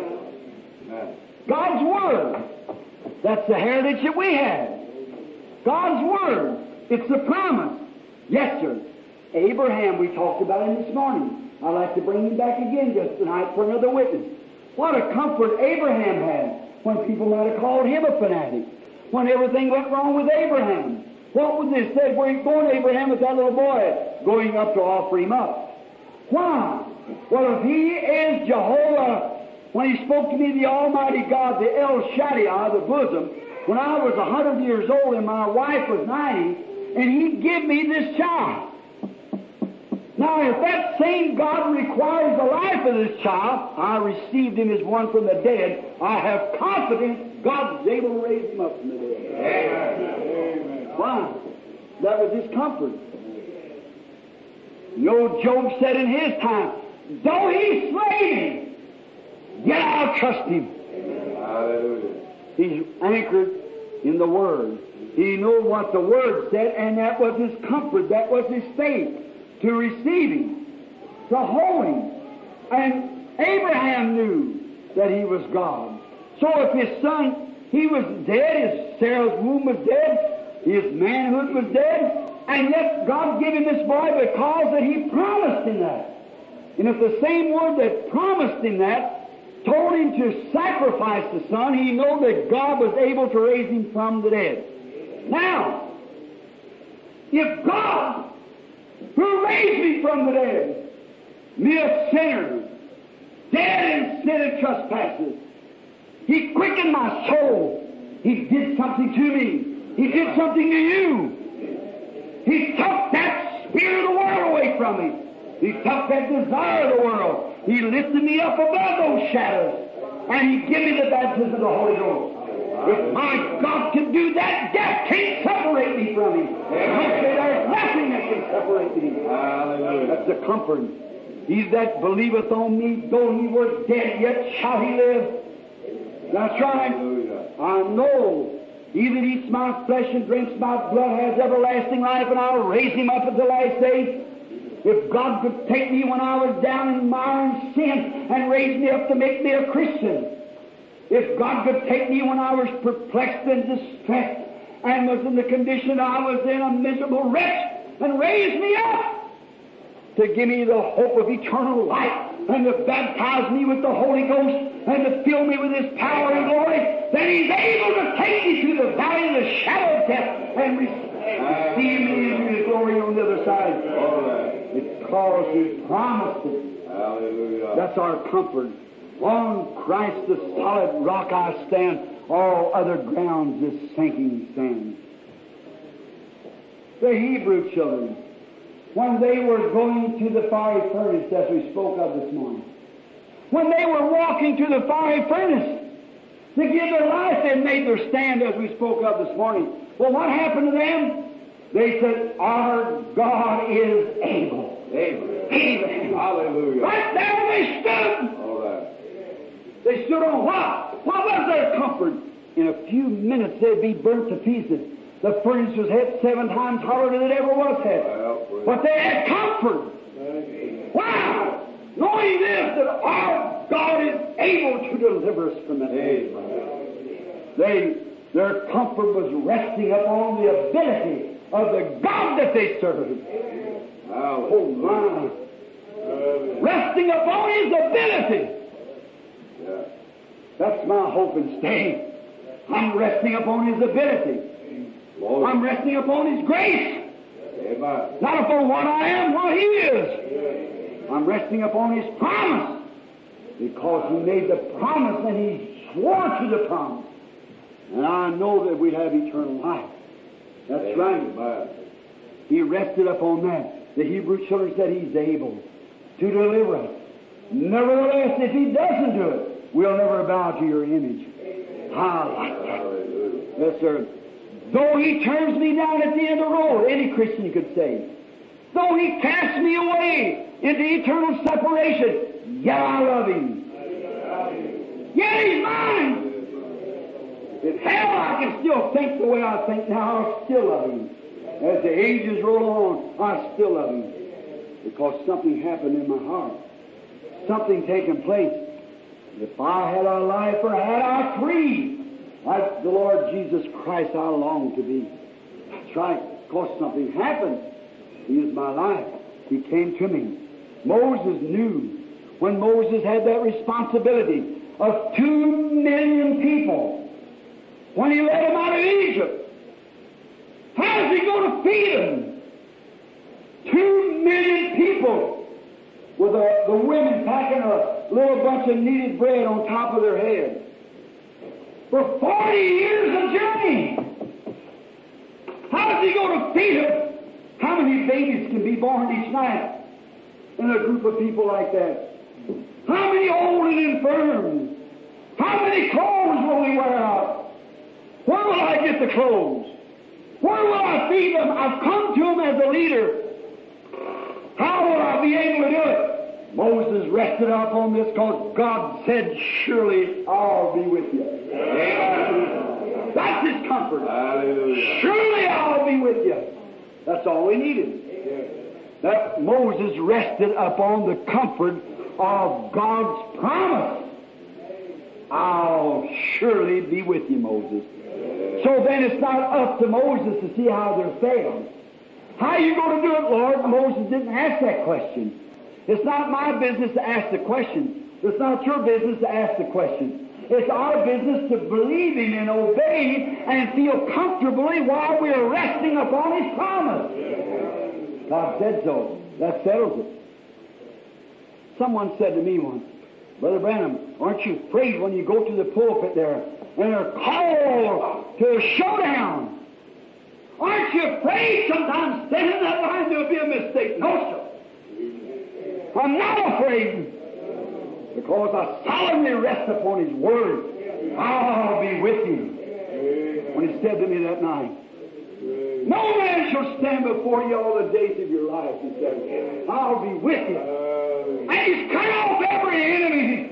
God's Word. That's the heritage that we have. God's Word. It's the promise. Yes, sir. Abraham, we talked about him this morning. I'd like to bring him back again just tonight for another witness. What a comfort Abraham had when people might have called him a fanatic. When everything went wrong with Abraham. What would they say? "Where are you going, Abraham, with that little boy?" "Going up to offer him up." Why? Well, if he is Jehovah, when he spoke to me, the Almighty God, the El Shaddai, the bosom, when I was 100 years old and my wife was 90, and He'd give me this child. Now, if that same God requires the life of this child, I received him as one from the dead, I have confidence God's able to raise him up from the dead. Amen. Why? That was his comfort. You know, Job said in his time, "Though he slay me, yet I'll trust him." Hallelujah. He's anchored in the Word. He knew what the Word said, and that was his comfort, that was his faith, to receive him, to hold him. And Abraham knew that he was God. So if his son, he was dead, Sarah's womb was dead, his manhood was dead, and yet God gave him this boy because that He promised him that. And if the same Word that promised him that told him to sacrifice the son, he knew that God was able to raise him from the dead. Now, if God, who raised me from the dead, me a sinner, dead in sin and trespasses, He quickened my soul. He did something to me. He did something to you. He took that spirit of the world away from me. He took that desire of the world. He lifted me up above those shadows. And He gave me the baptism of the Holy Ghost. If my God can do that, death can't separate me from Him. I say there's nothing that can separate me. Hallelujah. That's the comfort. He that believeth on me, though he were dead, yet shall he live. That's right. I know he that eats my flesh and drinks my blood has everlasting life, and I'll raise him up at the last day. If God could take me when I was down in mire and sin and raise me up to make me a Christian, if God could take me when I was perplexed and distressed and was in the condition I was in, a miserable wretch, and raise me up to give me the hope of eternal life and to baptize me with the Holy Ghost and to fill me with His power and glory, then He's able to take me through the valley of the shadow of death and receive me into His glory on the other side. Because He promised it. Hallelujah. That's our comfort. On Christ the solid rock I stand, all other grounds is sinking sand. the Hebrew children, when they were going to the fiery furnace, as we spoke of this morning, when they were walking to the fiery furnace to give their life, they made their stand, as we spoke of this morning. Well, what happened to them? They said, our God is able. Amen. Hallelujah. Right there they stood. All right. They stood on what? What was their comfort? In a few minutes they'd be burnt to pieces. The furnace was hit 7 times harder than it ever was hit. But they had comfort. Wow! Knowing this, that our God is able to deliver us from it. Their comfort was resting upon the ability of the God that they served. Oh my! Resting upon His ability. That's my hope and stay. I'm resting upon His ability. I'm resting upon His grace. Not upon what I am, what He is. I'm resting upon His promise. Because He made the promise and He swore to the promise. And I know that we have eternal life. That's right. He rested upon that. The Hebrew children said He's able to deliver us. Nevertheless, if He doesn't do it, we'll never bow to your image. I like that. Yes, sir. Though He turns me down at the end of the road, any Christian could say. Though He casts me away into eternal separation, yet I love Him. Yet He's mine. In hell, I can still think the way I think now. I still love Him. As the ages roll on, I still love Him. Because something happened in my heart. Something taken place. If I had a life or had I free, like the Lord Jesus Christ, I long to be. That's right. Because something happened. He is my life. He came to me. Moses knew when Moses had that responsibility of 2 million people when he led them out of Egypt. How is he going to feed them? 2 million people with the women packing a little bunch of kneaded bread on top of their head. For 40 years of journey. How is he going to feed them? How many babies can be born each night in a group of people like that? How many old and infirm? How many clothes will we wear out? Where will I get the clothes? Where will I feed them? I've come to them as a leader. How will I be able to do it? Moses rested up on this because God said, surely I'll be with you. Amen. That's his comfort. Hallelujah. Surely I'll be with you. That's all we needed. That Moses rested upon the comfort of God's promise. I'll surely be with you, Moses. So then it's not up to Moses to see how they're failed. How are you going to do it, Lord? Moses didn't ask that question. It's not my business to ask the question. It's not your business to ask the question. It's our business to believe Him and obey Him and feel comfortably while we are resting upon His promise. God said so. That settles it. Someone said to me once, Brother Branham, aren't you afraid when you go to the pulpit there and they're called to a showdown? Aren't you afraid sometimes standing in that line there'll be a mistake? No, sir. I'm not afraid because I solemnly rest upon His Word. I'll be with you. When He said to me that night, no man shall stand before you all the days of your life, He said. I'll be with you. And He's cut off every enemy.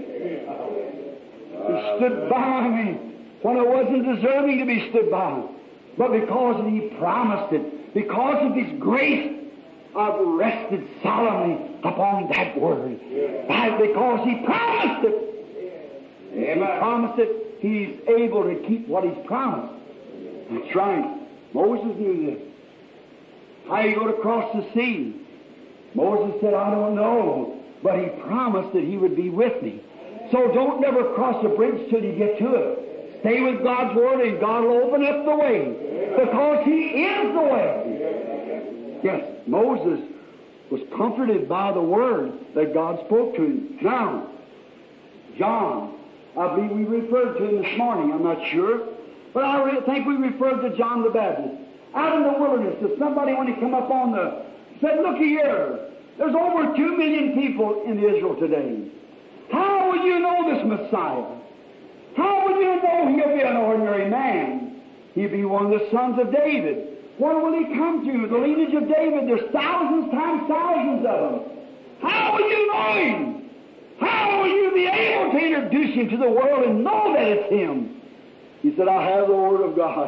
He stood by me when I wasn't deserving to be stood by. But because He promised it, because of His grace, I've rested solemnly upon that Word. Because He promised it. If He promised it, He's able to keep what He's promised. That's right. Moses knew this. How are you going to cross the sea? Moses said, I don't know. But He promised that He would be with me. So don't never cross a bridge till you get to it. Stay with God's Word and God will open up the way. Because He is the way. Yes, Moses was comforted by the Word that God spoke to him. Now, John, I believe we referred to him this morning. I'm not sure. But I think we referred to John the Baptist. out in the wilderness to somebody when he come up on said, look here, there's over 2 million people in Israel today. How will you know this Messiah? How will you know he'll be an ordinary man? He'll be one of the sons of David. Where will he come to? The lineage of David. There's thousands times thousands of them. How will you know him? How will you be able to introduce him to the world and know that it's him? He said, I have the Word of God.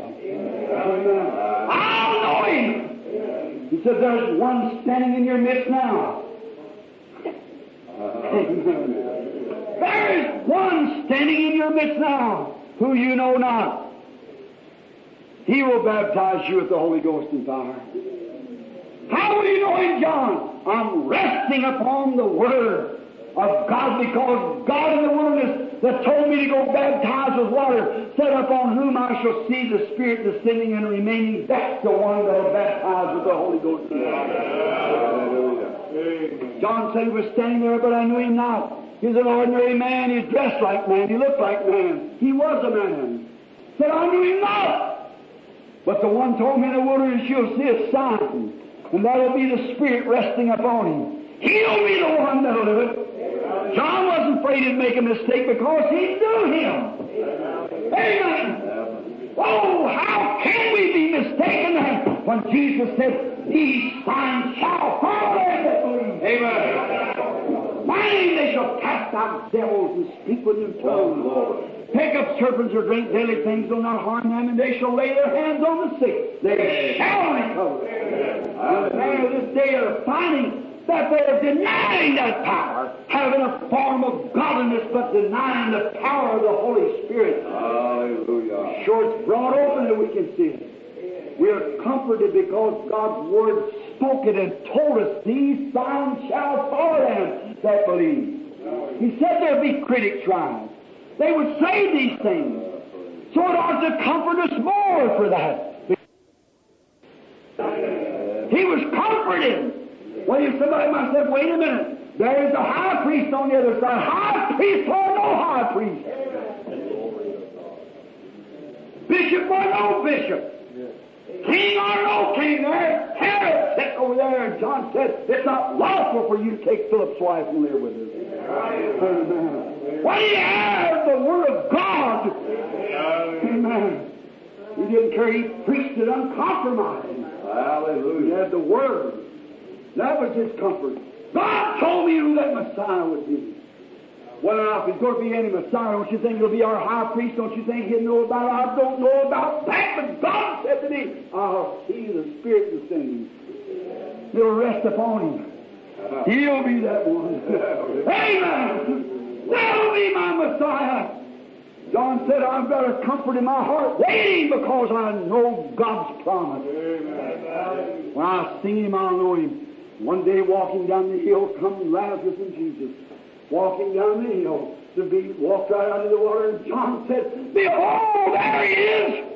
I'll know him. He said, there's one standing in your midst now. There is one standing in your midst now who you know not. He will baptize you with the Holy Ghost and fire. How will you know him, John? I'm resting upon the Word of God, because God in the wilderness that told me to go baptize with water said, upon whom I shall see the Spirit descending and remaining. That's the one that will baptize with the Holy Ghost and fire. John said he was standing there, but I knew him not. He's an ordinary man. He's dressed like man. He looked like man. He was a man. Said, I knew him not. But the one told me in the wilderness, you'll see a sign, and that'll be the Spirit resting upon him. He'll be the one that'll do it. John wasn't afraid to make a mistake because he knew him. Amen. Oh, how can we be mistaken then when Jesus said, these signs shall follow them that believe. Amen. My name they shall cast out devils and speak with new tongues. Pick up serpents or drink deadly things, will not harm them, and they shall lay their hands on the sick. They shall recover. And man of this day are finding that they are denying that power, having a form of godliness, but denying the power of the Holy Spirit. Hallelujah. Sure, it's brought open that we can see it. We are comforted because God's Word spoke it and told us, these signs shall follow them that believe. He said there'd be critics rise. They would say these things. So it ought to comfort us more for that. He was comforted. Well, somebody might say, wait a minute. There is a high priest on the other side. High priest or no high priest? Bishop or no bishop? King or no king? There, Herod sitting over there. And John said, it's not lawful for you to take Philip's wife and live with her. Amen. When you have the Word of God, amen. He didn't care. He preached it uncompromising. Hallelujah. He had the Word. That was his comfort. God told me who that Messiah would be. Whether or not there's going to be any Messiah, don't you think he'll be our high priest? Don't you think he'll know about it? I don't know about that, but God said to me, I'll see the Spirit descending. He'll rest upon him. He'll be that one. Amen. That'll be my Messiah. John said, I've got a comfort in my heart, waiting because I know God's promise. Amen. When I see him, I'll know him. One day walking down the hill, come Lazarus and Jesus. Walking down the hill, the beast walked right out of the water, and John said, behold, there he is!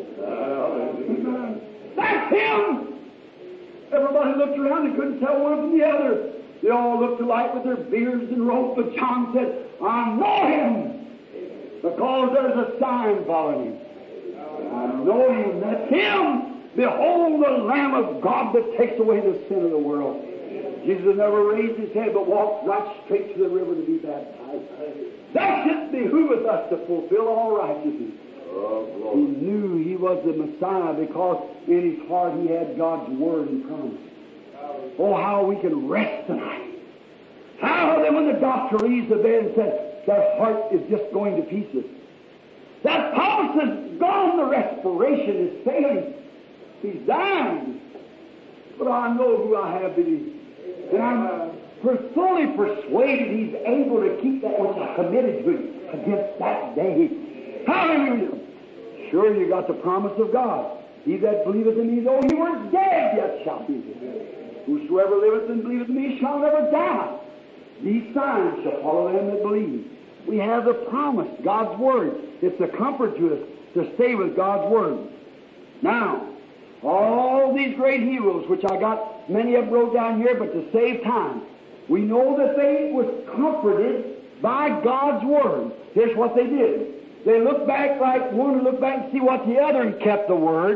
That's him! Everybody looked around and couldn't tell one from the other. They all looked alike with their beards and robes, but John said, I know him, because there's a sign following him. I know him, that's him! Behold the Lamb of God that takes away the sin of the world. Jesus never raised his head, but walked right straight to the river to be baptized. That should behooveth us to fulfill all righteousness. He knew he was the Messiah because in his heart he had God's Word and promise. Oh, how we can rest tonight. How then when the doctor leaves the bed and says, their heart is just going to pieces. That pulse is gone, the respiration is failing. He's dying. But I know who I have believed. And I'm fully persuaded he's able to keep that which I committed to him against that day. Hallelujah. Sure, you got the promise of God. He that believeth in me, though he were dead, yet shall he live. Whosoever liveth and believeth in me shall never die. These signs shall follow them that believe. We have the promise, God's Word. It's a comfort to us to stay with God's Word. Now, all these great heroes, which I got many of them wrote down here, but to save time, we know that they was comforted by God's Word. Here's what they did. They looked back like one who looked back and see what the other and kept the Word.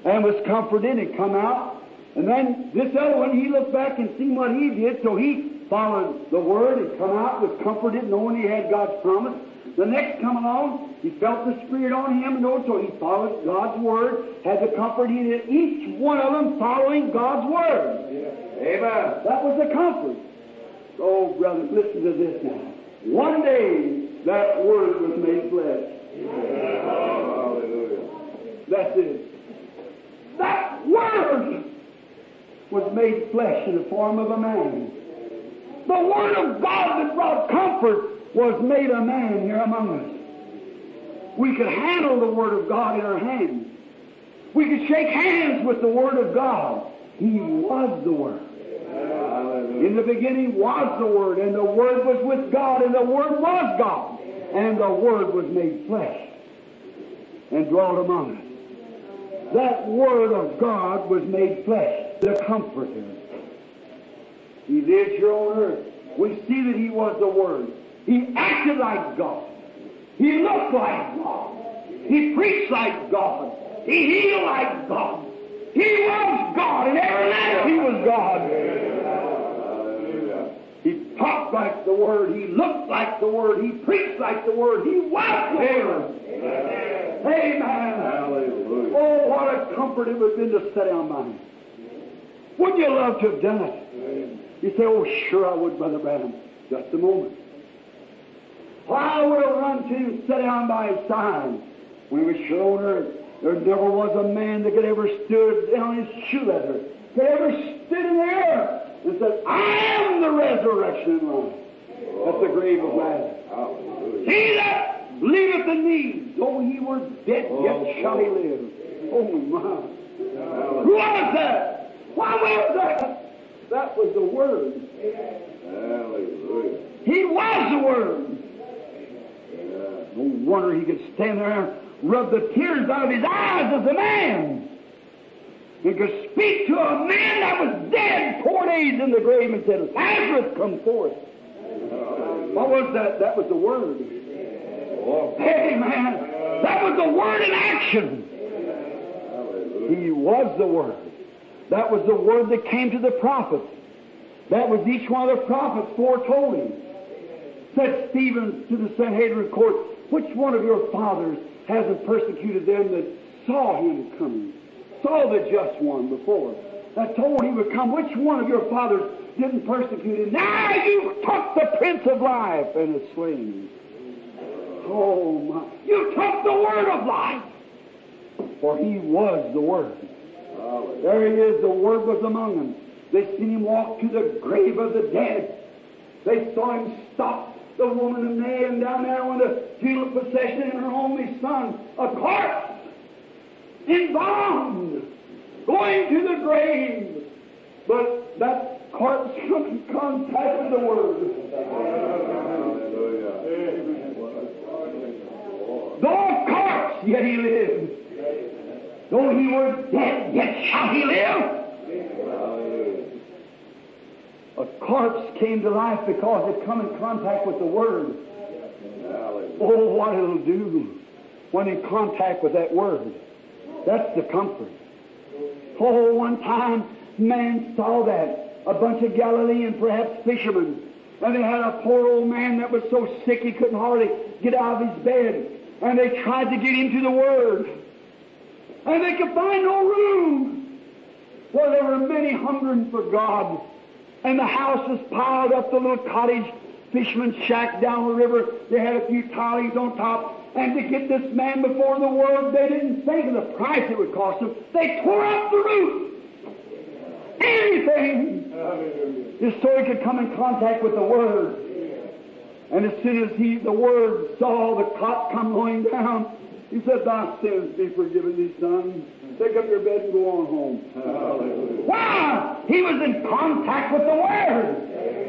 and was comforted and come out. And then this other one, he looked back and seen what he did, so he followed the Word and come out, was comforted, knowing he had God's promise. The next come along, he felt the Spirit on him, and so he followed God's Word, had the comfort he did. Each one of them following God's Word. Amen. That was the comfort. Oh, brothers, listen to this now. One day, that Word was made flesh. Hallelujah. That's it. That Word was made flesh in the form of a man. The Word of God that brought comfort was made a man here among us. We could handle the Word of God in our hands. We could shake hands with the Word of God. He was the Word. In the beginning was the Word, and the Word was with God, and the Word was God. And the Word was made flesh and dwelt among us. That Word of God was made flesh, the Comforter. He lived here on earth. We see that He was the Word. He acted like God. He looked like God. He preached like God. He healed like God. He was God. In every matter, He was God. He talked like the Word. He looked like the Word. He preached like the Word. He was the Word. Amen. Hallelujah. Oh, what a comfort it would have been to sit down by Him. Wouldn't you love to have done it? You say, oh, sure I would, Brother Branham. Just a moment. I would have run to Him, sit down by His side. When He was here on earth, there never was a man that could ever stood on his shoe leather, could ever stood in the air and said, I am the resurrection and life. That's the grave of Lazarus. Hallelujah. He that believeth in me, though he were dead, yet shall he live. Oh, my. Who was that? Why was that? That was the Word. Hallelujah. He was the Word. No wonder he could stand there and rub the tears out of his eyes as a man. He could speak to a man that was dead 4 days in the grave and said, Lazarus, come forth. What was that? That was the Word. Hey, man, that was the Word in action. He was the Word. That was the Word that came to the prophets. That was each one of the prophets foretold him. Said Stephen to the Sanhedrin court, which one of your fathers hasn't persecuted them that saw him coming? Saw the just one before. That told he would come. Which one of your fathers didn't persecute him? Now you took the Prince of Life and is slain. Oh my. You took the Word of life. For He was the Word. There He is. The Word was among them. They seen Him walk to the grave of the dead. They saw Him stop the woman of Nain down there on the funeral procession and her only son, a corpse, embalmed, going to the grave. But that corpse come in contact with the Word. Though a corpse, yet he lived. Though he were dead, yet shall he live. A corpse came to life because it come in contact with the Word. Oh, what it'll do when in contact with that Word. That's the comfort. Oh, one time, man saw that. A bunch of Galilean, perhaps fishermen. And they had a poor old man that was so sick he couldn't hardly get out of his bed. And they tried to get him to the Word. And they could find no room. For there were many hungering for God. And the house was piled up, the little cottage, fisherman's shack down the river. They had a few tiles on top. And to get this man before the Word, they didn't think of the price it would cost them. They tore up the roof. Anything. Just so he could come in contact with the Word. And as soon as the Word saw the cot come going down, he said, thy sins be forgiven thee, son. Take up your bed and go on home. Why? He was in contact with the Word.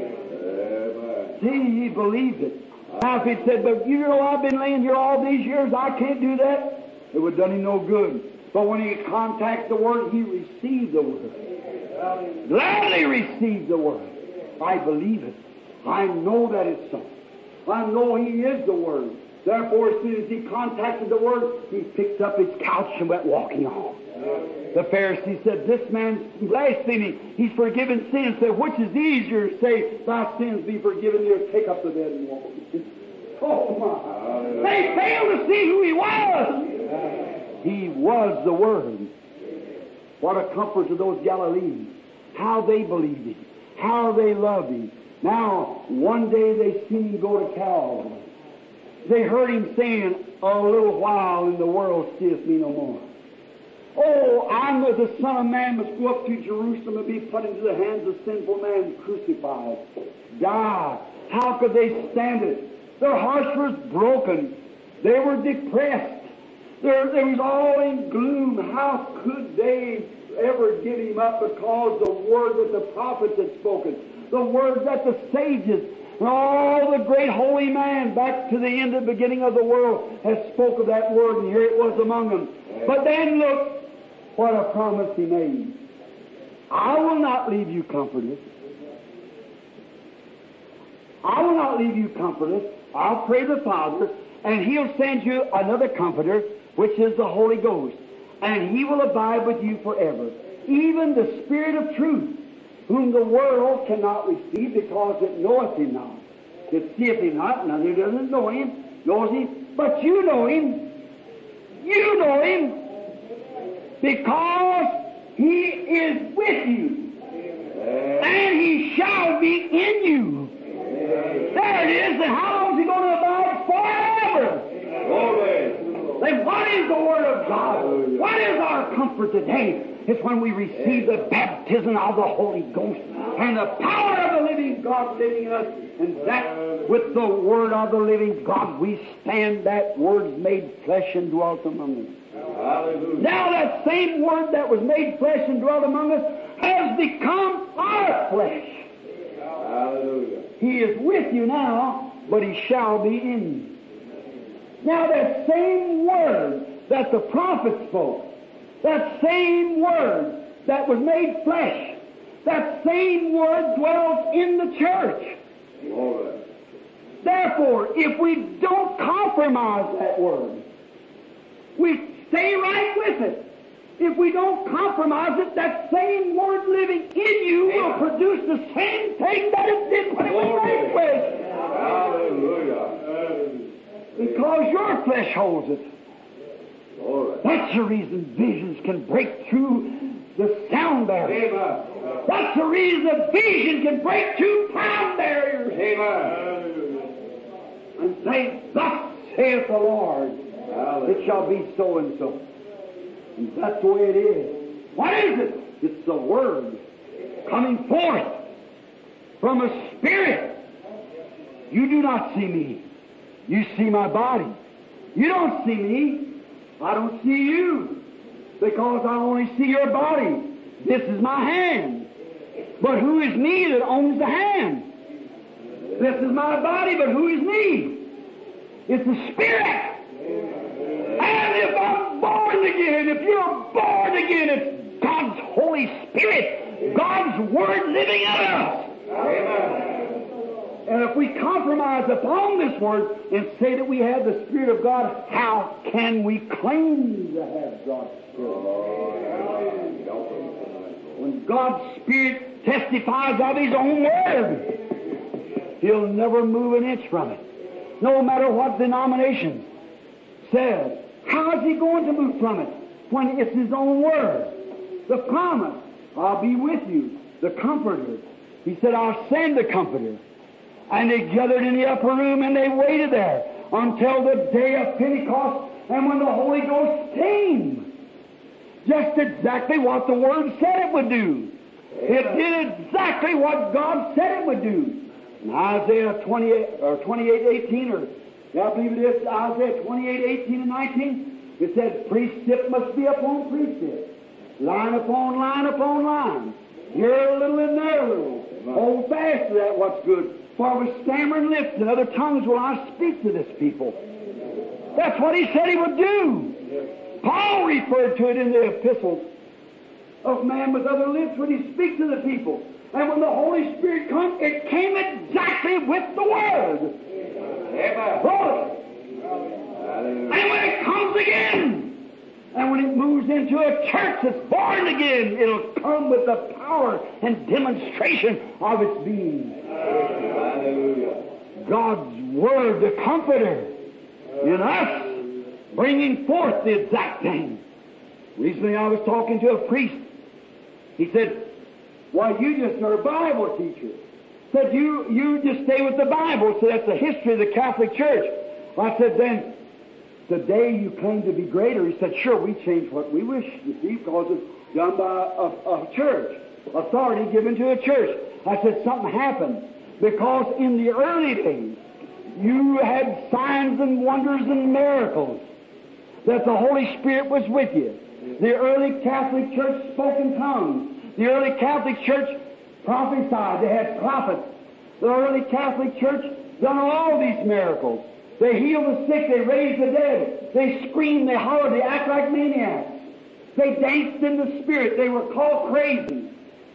See, he believed it. Now if he'd said, but you know I've been laying here all these years, I can't do that, it would have done him no good. But when he contacted the Word, he received the Word. Gladly received the Word. I believe it. I know that it's so. I know He is the Word. Therefore, as soon as he contacted the Word, he picked up his couch and went walking on. The Pharisee said, "This man's blaspheming. He's forgiven sins." Said, "Which is easier to say, thy sins be forgiven thee, or take up the bed and walk?" Oh my! They failed to see who He was. He was the Word. What a comfort to those Galileans. How they believed Him. How they loved Him. Now, one day they seen Him go to Calvary. They heard Him saying, "A little while and the world seeth me no more. Oh, I'm the Son of Man must go up to Jerusalem and be put into the hands of sinful men, crucified, die." How could they stand it? Their hearts were broken. They were depressed. They was all in gloom. How could they ever give Him up, because the word that the prophets had spoken, the word that the sages and all the great holy man back to the end of the beginning of the world has spoke of that word, and here it was among them. But then look what a promise He made. "I will not leave you comfortless. I will not leave you comfortless. I'll pray the Father, and He'll send you another Comforter, which is the Holy Ghost. And He will abide with you forever. Even the Spirit of truth, whom the world cannot receive, because it knoweth Him not. It seeth Him not, none who doesn't know Him knows Him. But you know Him. You know Him. Because He is with you. And He shall be in you." There it is. And how long is He going to abide? Forever. Then what is the Word of God? What is our comfort today? It's when we receive the baptism of the Holy Ghost and the power of the living God living in us. And that with the Word of the living God we stand, that Word's made flesh and dwelt among us. Hallelujah. Now that same Word that was made flesh and dwelt among us has become our flesh. Hallelujah. He is with you now, but He shall be in you. Now that same Word that the prophet spoke, that same Word that was made flesh, that same Word dwells in the church. Therefore, if we don't compromise that Word, we stay right with it. If we don't compromise it, that same Word living in you will produce the same thing that it did when it was made flesh. Hallelujah. Because your flesh holds it. That's the reason visions can break through the sound barrier. That's the reason a vision can break through sound barriers. And say, "Thus saith the Lord, it shall be so and so." And that's the way it is. What is it? It's the Word coming forth from a Spirit. You do not see me. You see my body. You don't see me. I don't see you. Because I only see your body. This is my hand. But who is me that owns the hand? This is my body, but who is me? It's the Spirit. And if I'm born again, if you're born again, it's God's Holy Spirit, God's Word living in us. Amen. And if we compromise upon this Word and say that we have the Spirit of God, how can we claim to have God's Spirit? When God's Spirit testifies of His own Word, He'll never move an inch from it, no matter what denomination says. How is He going to move from it when it's His own Word? The promise, "I'll be with you," the Comforter. He said, "I'll send the Comforter." And they gathered in the upper room and they waited there until the day of Pentecost, and when the Holy Ghost came. Just exactly what the Word said it would do. It did exactly what God said it would do. In Isaiah 28:18, I believe it is Isaiah 28:18 and 19, it said, "Precept must be upon precept, line upon line upon line. Here a little and there a little. Hold fast to that what's good. For with stammering lips and other tongues will I speak to this people." That's what He said He would do. Paul referred to it in the epistles. Of man with other lips would he speak to the people. And when the Holy Spirit comes, it came exactly with the Word. Amen. And when it comes again, And when it moves into a church that's born again, it'll come with the power and demonstration of its being. Hallelujah. God's Word, the Comforter, in us, bringing forth the exact thing. Recently I was talking to a priest. He said, "Why, you just are a Bible teacher." Said, you just stay with the Bible. So that's the history of the Catholic Church. I said, then, today you claim to be greater. He said, sure, we change what we wish, you see, because it's done by a church, authority given to a church. I said, something happened. Because in the early days, you had signs and wonders and miracles, that the Holy Spirit was with you. The early Catholic Church spoke in tongues. The early Catholic Church prophesied. They had prophets. The early Catholic Church done all these miracles. They healed the sick. They raised the dead. They screamed. They hollered. They acted like maniacs. They danced in the Spirit. They were called crazy.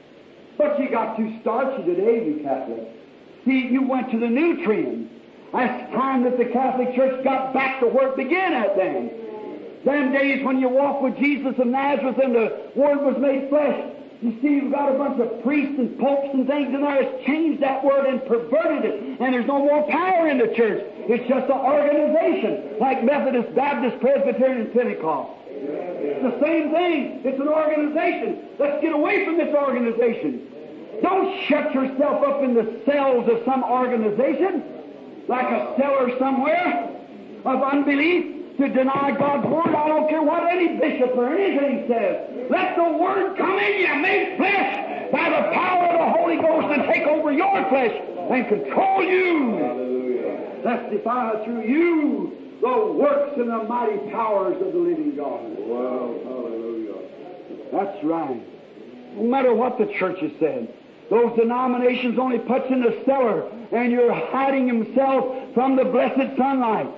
But you got too starchy today, you Catholics. See, you went to the new trend. It's time that the Catholic Church got back to where it began at then. Them days when you walked with Jesus of Nazareth and the Word was made flesh. You see, you've got a bunch of priests and popes and things in there that's changed that word and perverted it. And there's no more power in the church. It's just an organization, like Methodist, Baptist, Presbyterian, and Pentecost. It's the same thing. It's an organization. Let's get away from this organization. Don't shut yourself up in the cells of some organization, like a cellar somewhere of unbelief, to deny God's Word. I don't care what any bishop or anything says. Let the Word come in you, made flesh, by the power of the Holy Ghost, and take over your flesh and control you. Hallelujah. Testify through you the works and the mighty powers of the living God. Wow. Hallelujah. That's right. No matter what the church has said, those denominations only puts in the cellar, and you're hiding himself from the blessed sunlight.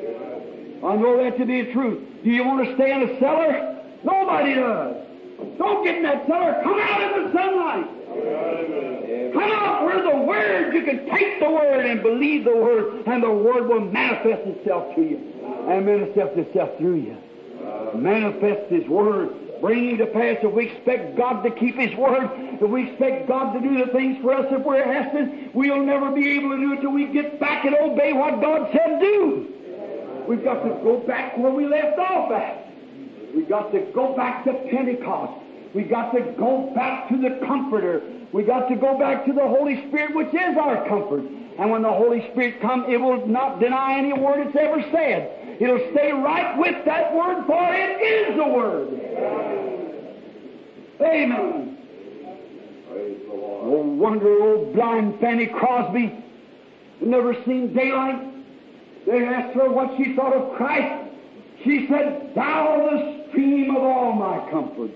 I know that to be the truth. Do you want to stay in the cellar? Nobody does. Don't get in that cellar. Come out in the sunlight. Come out where the Word, you can take the Word and believe the Word, and the Word will manifest itself to you and manifest itself through you. Manifest His Word, bringing to pass. If we expect God to keep His Word, if we expect God to do the things for us, if we're asking, we'll never be able to do it till we get back and obey what God said do. We've got to go back where we left off at. We've got to go back to Pentecost. We've got to go back to the Comforter. We've got to go back to the Holy Spirit, which is our comfort. And when the Holy Spirit comes, it will not deny any word it's ever said. It'll stay right with that word, for it is the Word. Amen. Praise the Lord. No wonder old blind Fanny Crosby had never seen daylight. They asked her what she thought of Christ. She said, "Thou the stream of all my comfort.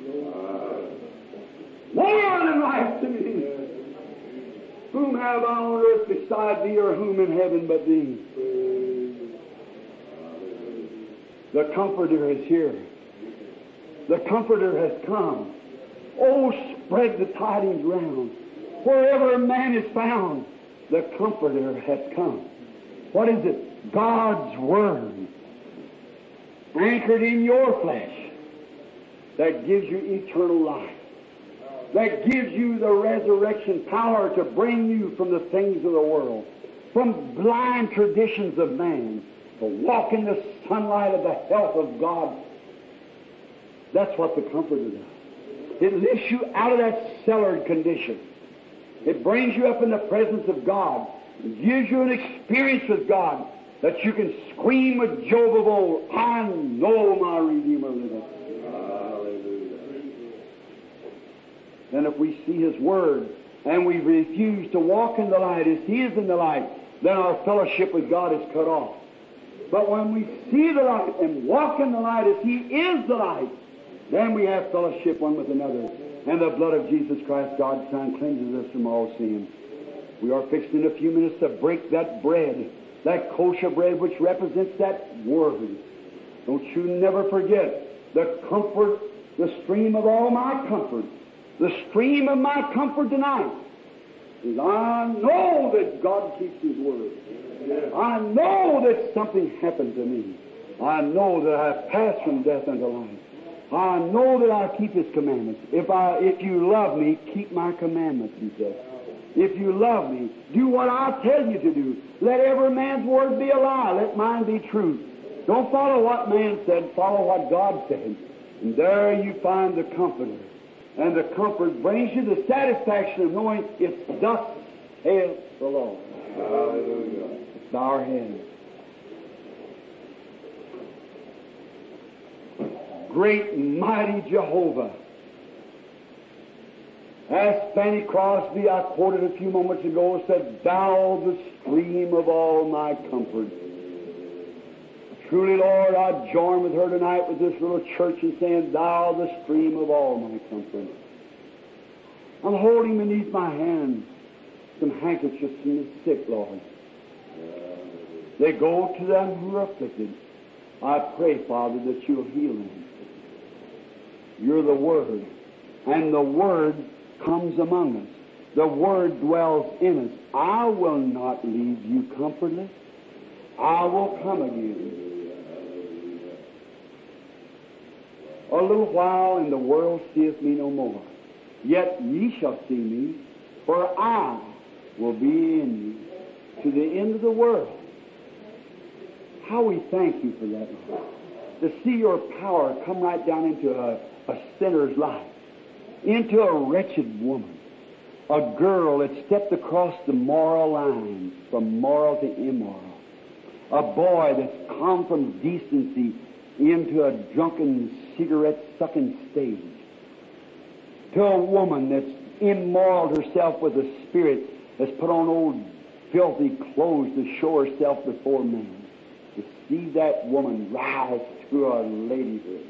More than life to me. Whom have I on earth beside thee, or whom in heaven but thee?" The Comforter is here. The Comforter has come. Oh, spread the tidings round. Wherever a man is found, the Comforter has come. What is it? God's Word, anchored in your flesh, that gives you eternal life, that gives you the resurrection power to bring you from the things of the world, from blind traditions of man, to walk in the sunlight of the health of God. That's what the Comforter does. It lifts you out of that cellared condition. It brings you up in the presence of God. It gives you an experience with God that you can scream with Job of old, "I know my Redeemer liveth." Hallelujah. Then if we see His Word and we refuse to walk in the light as He is in the light, then our fellowship with God is cut off. But when we see the light and walk in the light as He is the light, then we have fellowship one with another. And the blood of Jesus Christ, God's Son, cleanses us from all sin. We are fixed in a few minutes to break that bread, that kosher bread which represents that Word. Don't you never forget the comfort, the stream of all my comfort. The stream of my comfort tonight is I know that God keeps His Word. I know that something happened to me. I know that I've passed from death unto life. I know that I keep His commandments. If you love me, keep my commandments, He said. If you love me, do what I tell you to do. Let every man's word be a lie. Let mine be truth. Don't follow what man said. Follow what God said. And there you find the Comforter. And the Comfort brings you the satisfaction of knowing it's thus saith the Lord. Hallelujah. Bow our heads. Great and mighty Jehovah. As Fanny Crosby, I quoted a few moments ago, said, Thou the stream of all my comfort. Truly, Lord, I join with her tonight with this little church in saying, Thou the stream of all my comfort. I'm holding beneath my hand some handkerchiefs from the sick, Lord. They go to them who are afflicted. I pray, Father, that You'll heal them. You're the Word, and the Word comes among us. The Word dwells in us. I will not leave you comfortless. I will come again. A little while, and the world seeth me no more. Yet ye shall see me, for I will be in you to the end of the world. How we thank You for that, Lord. To see Your power come right down into a sinner's life, into a wretched woman, a girl that stepped across the moral line from moral to immoral, a boy that's come from decency into a drunken, cigarette-sucking stage, to a woman that's immoraled herself with a spirit that's put on old filthy clothes to show herself before men. To see that woman rise to a ladyhood.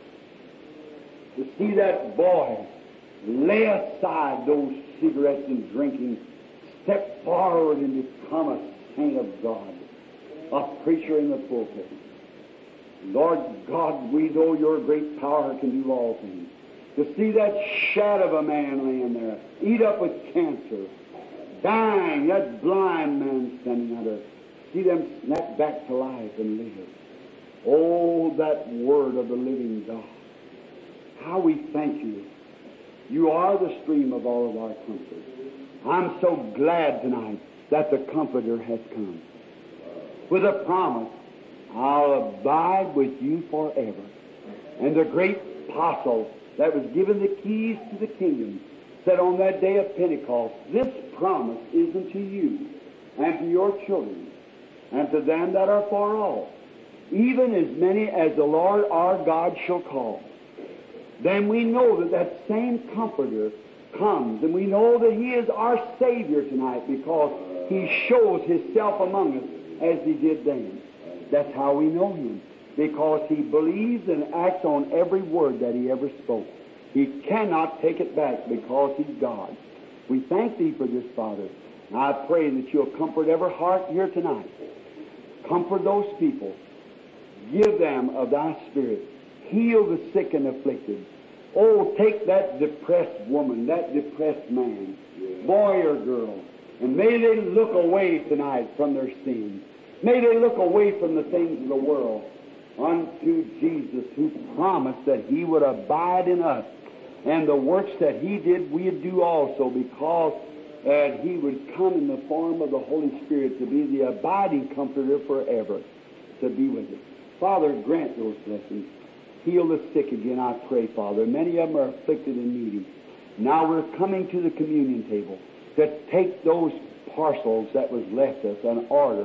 To see that boy lay aside those cigarettes and drinking, step forward and become a saint of God, a preacher in the pulpit. Lord God, we know Your great power can do all things. To see that shadow of a man laying there, eat up with cancer, dying, that blind man standing under, see them snap back to life and live. Oh, that Word of the living God. How we thank You. You are the stream of all of our comfort. I'm so glad tonight that the Comforter has come. With a promise, I'll abide with You forever. And the great apostle that was given the keys to the kingdom said on that day of Pentecost, this promise is unto you and to your children and to them that are far off, even as many as the Lord our God shall call. Then we know that that same Comforter comes, and we know that He is our Savior tonight because He shows Himself among us as He did then. That's how we know Him, because He believes and acts on every word that He ever spoke. He cannot take it back because He's God. We thank Thee for this, Father. And I pray that You'll comfort every heart here tonight. Comfort those people. Give them of Thy Spirit. Heal the sick and afflicted. Oh, take that depressed woman, that depressed man, boy or girl, and may they look away tonight from their sins. May they look away from the things of the world unto Jesus, who promised that He would abide in us. And the works that He did, we'd do also, because He would come in the form of the Holy Spirit to be the abiding Comforter forever, to be with us. Father, grant those blessings. Heal the sick again, I pray, Father. Many of them are afflicted and needy. Now we're coming to the communion table to take those parcels that was left us and order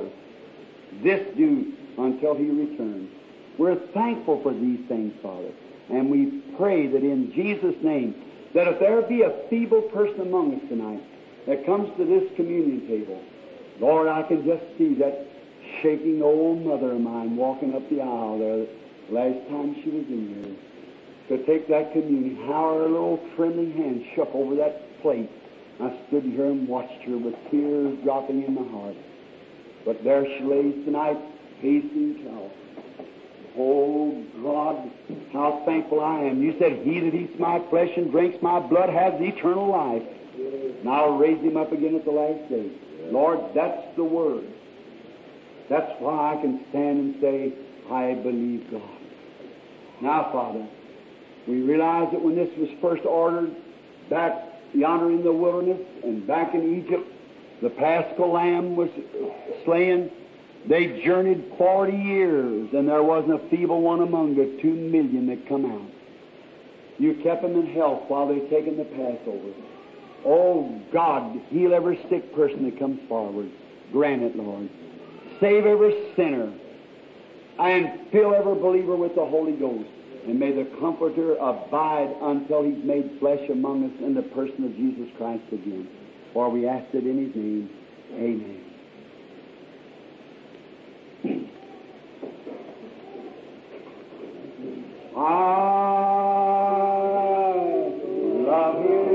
this due until He returns. We're thankful for these things, Father. And we pray that in Jesus' name, that if there be a feeble person among us tonight that comes to this communion table, Lord, I can just see that shaking old mother of mine walking up the aisle there last time she was in here to take that communion. How her little trembling hand shook over that plate. I stood here and watched her with tears dropping in my heart. But there she lays tonight, facing Calvary. Oh, God, how thankful I am. You said, He that eats my flesh and drinks my blood has eternal life. And I'll raise him up again at the last day. Lord, that's the Word. That's why I can stand and say, I believe God. Now, Father, we realize that when this was first ordered back yonder in the wilderness and back in Egypt, the Paschal Lamb was slain. They journeyed 40 years, and there wasn't a feeble one among the 2 million that come out. You kept them in health while they're taking the Passover. Oh, God, heal every sick person that comes forward. Grant it, Lord. Save every sinner. And fill every believer with the Holy Ghost. And may the Comforter abide until He's made flesh among us in the person of Jesus Christ again. For we ask it in His name. Amen. I love you.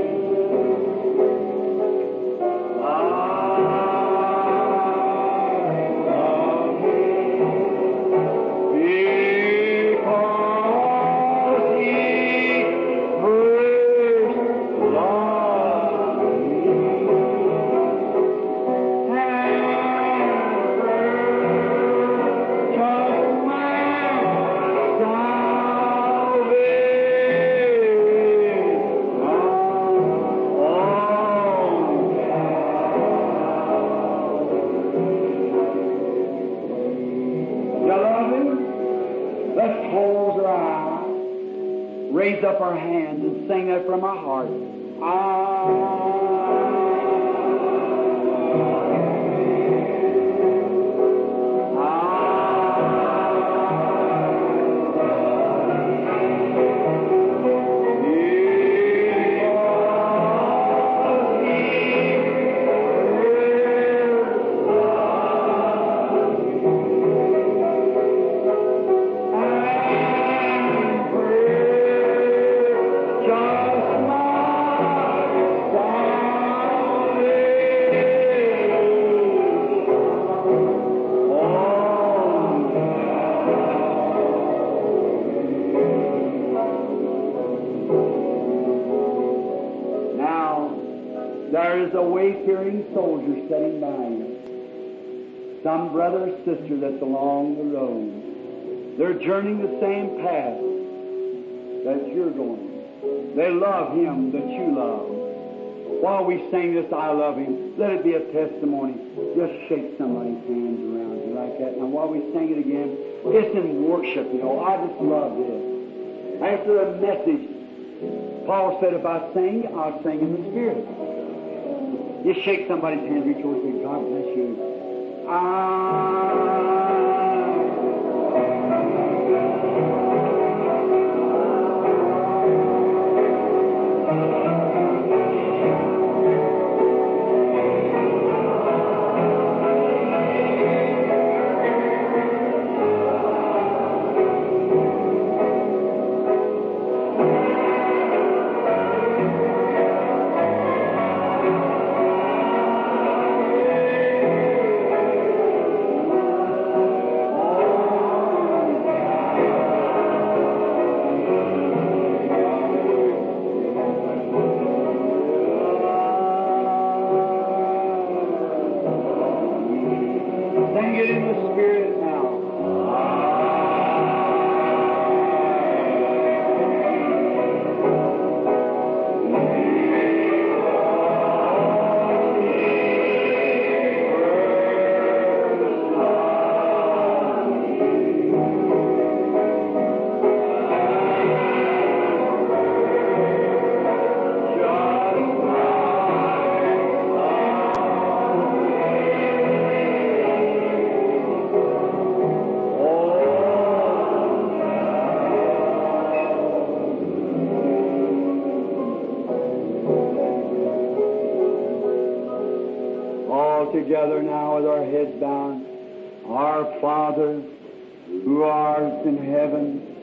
Raise up our hands and sing that from our heart. Wayfaring soldier sitting by you. Some brother or sister that's along the road. They're journeying the same path that you're going. They love Him that you love. While we sing this, I love Him, let it be a testimony. Just shake somebody's hands around you like that. And while we sing it again, it's in worship, you know. I just love this. After the message, Paul said, if I sing, I'll sing in the Spirit. Just shake somebody's hand, reach over and say, God bless you. Together now with our heads bowed. Our Father, who art in heaven,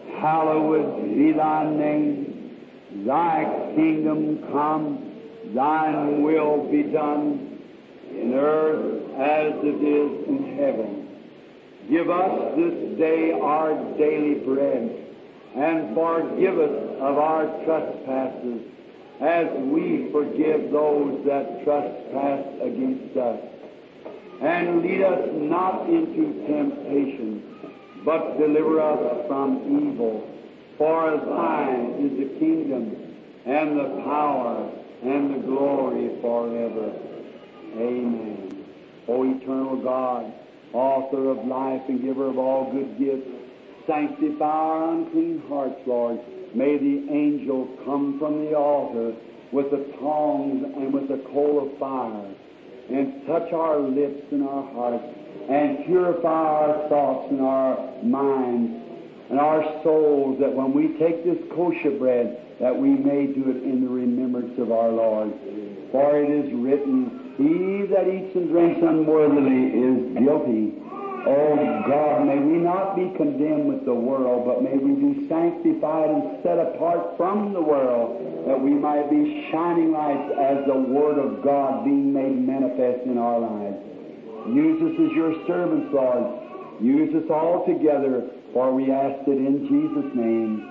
hallowed be thy name. Thy kingdom come, thine will be done, in earth as it is in heaven. Give us this day our daily bread, and forgive us of our trespasses, as we forgive those that trespass against us. And lead us not into temptation, but deliver us from evil. For thine is the kingdom, and the power, and the glory forever. Amen. O eternal God, author of life and giver of all good gifts, sanctify our unclean hearts, Lord. May the angel come from the altar with the tongs and with the coal of fire, and touch our lips and our hearts, and purify our thoughts and our minds and our souls, that when we take this kosher bread, that we may do it in the remembrance of our Lord. For it is written, He that eats and drinks unworthily is guilty. Oh God, may we not be condemned with the world, but may we be sanctified and set apart from the world, that we might be shining lights as the Word of God being made manifest in our lives. Use us as your servants, Lord. Use us all together, for we ask it in Jesus' name.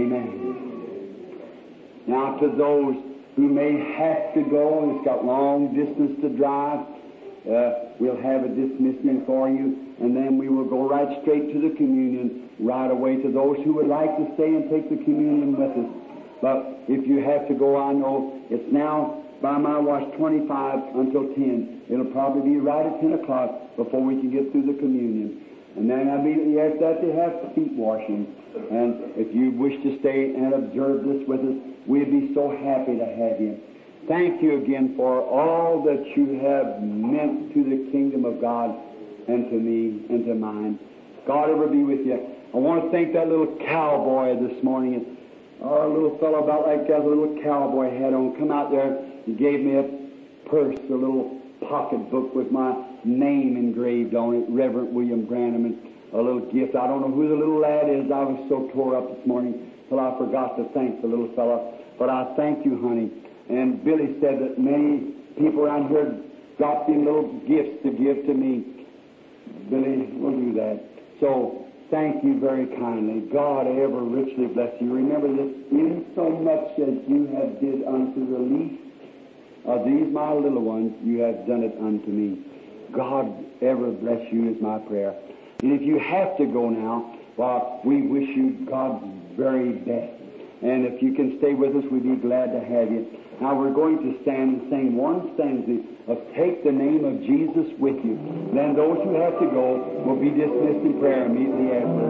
Amen. Now to those who may have to go, and it's got long distance to drive, we'll have a dismissal for you, and then we will go right straight to the communion right away. To those who would like to stay and take the communion with us. But if you have to go, I know it's now, by my watch, 25 until 10. It'll probably be right at 10 o'clock before we can get through the communion. And then immediately after that, they have feet washing. And if you wish to stay and observe this with us, we'd be so happy to have you. Thank you again for all that you have meant to the kingdom of God and to me and to mine. God ever be with you. I want to thank that little cowboy this morning. Our little fellow about like that, a little cowboy hat on, come out there and gave me a purse, a little pocketbook with my name engraved on it, Reverend William Branham, and a little gift. I don't know who the little lad is. I was so tore up this morning till I forgot to thank the little fellow. But I thank you, honey. And Billy said that many people around here dropped in little gifts to give to me. Billy, we'll do that. So, thank you very kindly. God ever richly bless you. Remember this, in so much as you have did unto the least of these my little ones, you have done it unto me. God ever bless you is my prayer. And if you have to go now, well, we wish you God's very best. And if you can stay with us, we'd be glad to have you. Now we're going to stand and sing one stanza of Take the Name of Jesus with you. Then those who have to go will be dismissed in prayer immediately after.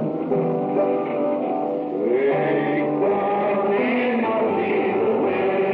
Take the name of Jesus with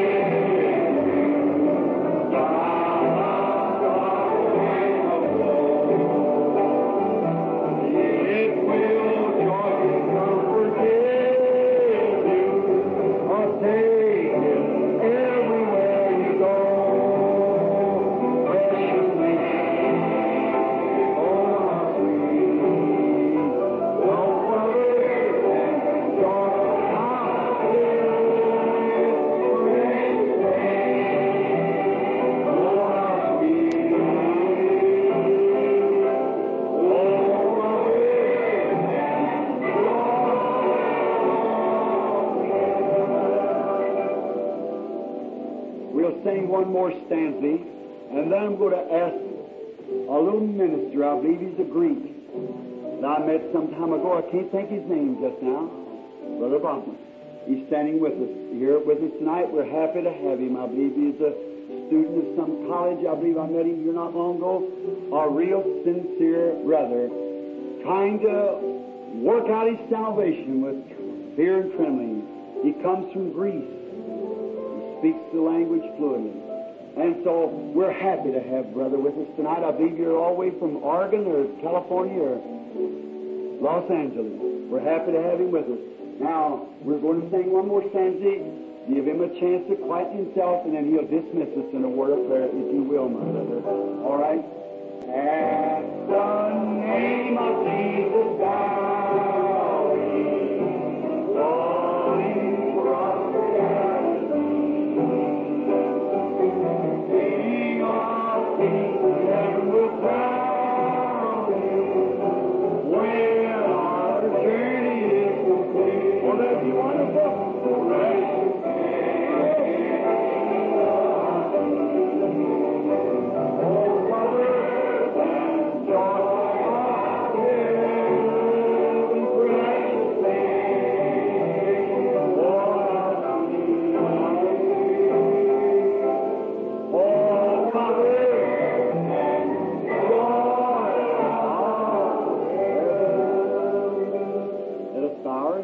one more stanza, and then I'm going to ask a little minister, I believe he's a Greek, that I met some time ago. I can't think his name just now. Brother Bachman. He's standing with us, here with us tonight. We're happy to have him. I believe he's a student of some college. I believe I met him here not long ago. A real sincere brother, trying to work out his salvation with fear and trembling. He comes from Greece. Speaks the language fluently. And so we're happy to have brother with us tonight. I believe you're all the way from Oregon or California or Los Angeles. We're happy to have him with us. Now, we're going to sing one more stanza, give him a chance to quieten himself, and then he'll dismiss us in a word of prayer, if you will, my brother. All right? At the name of Jesus,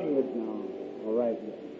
bowing your heads now. All right.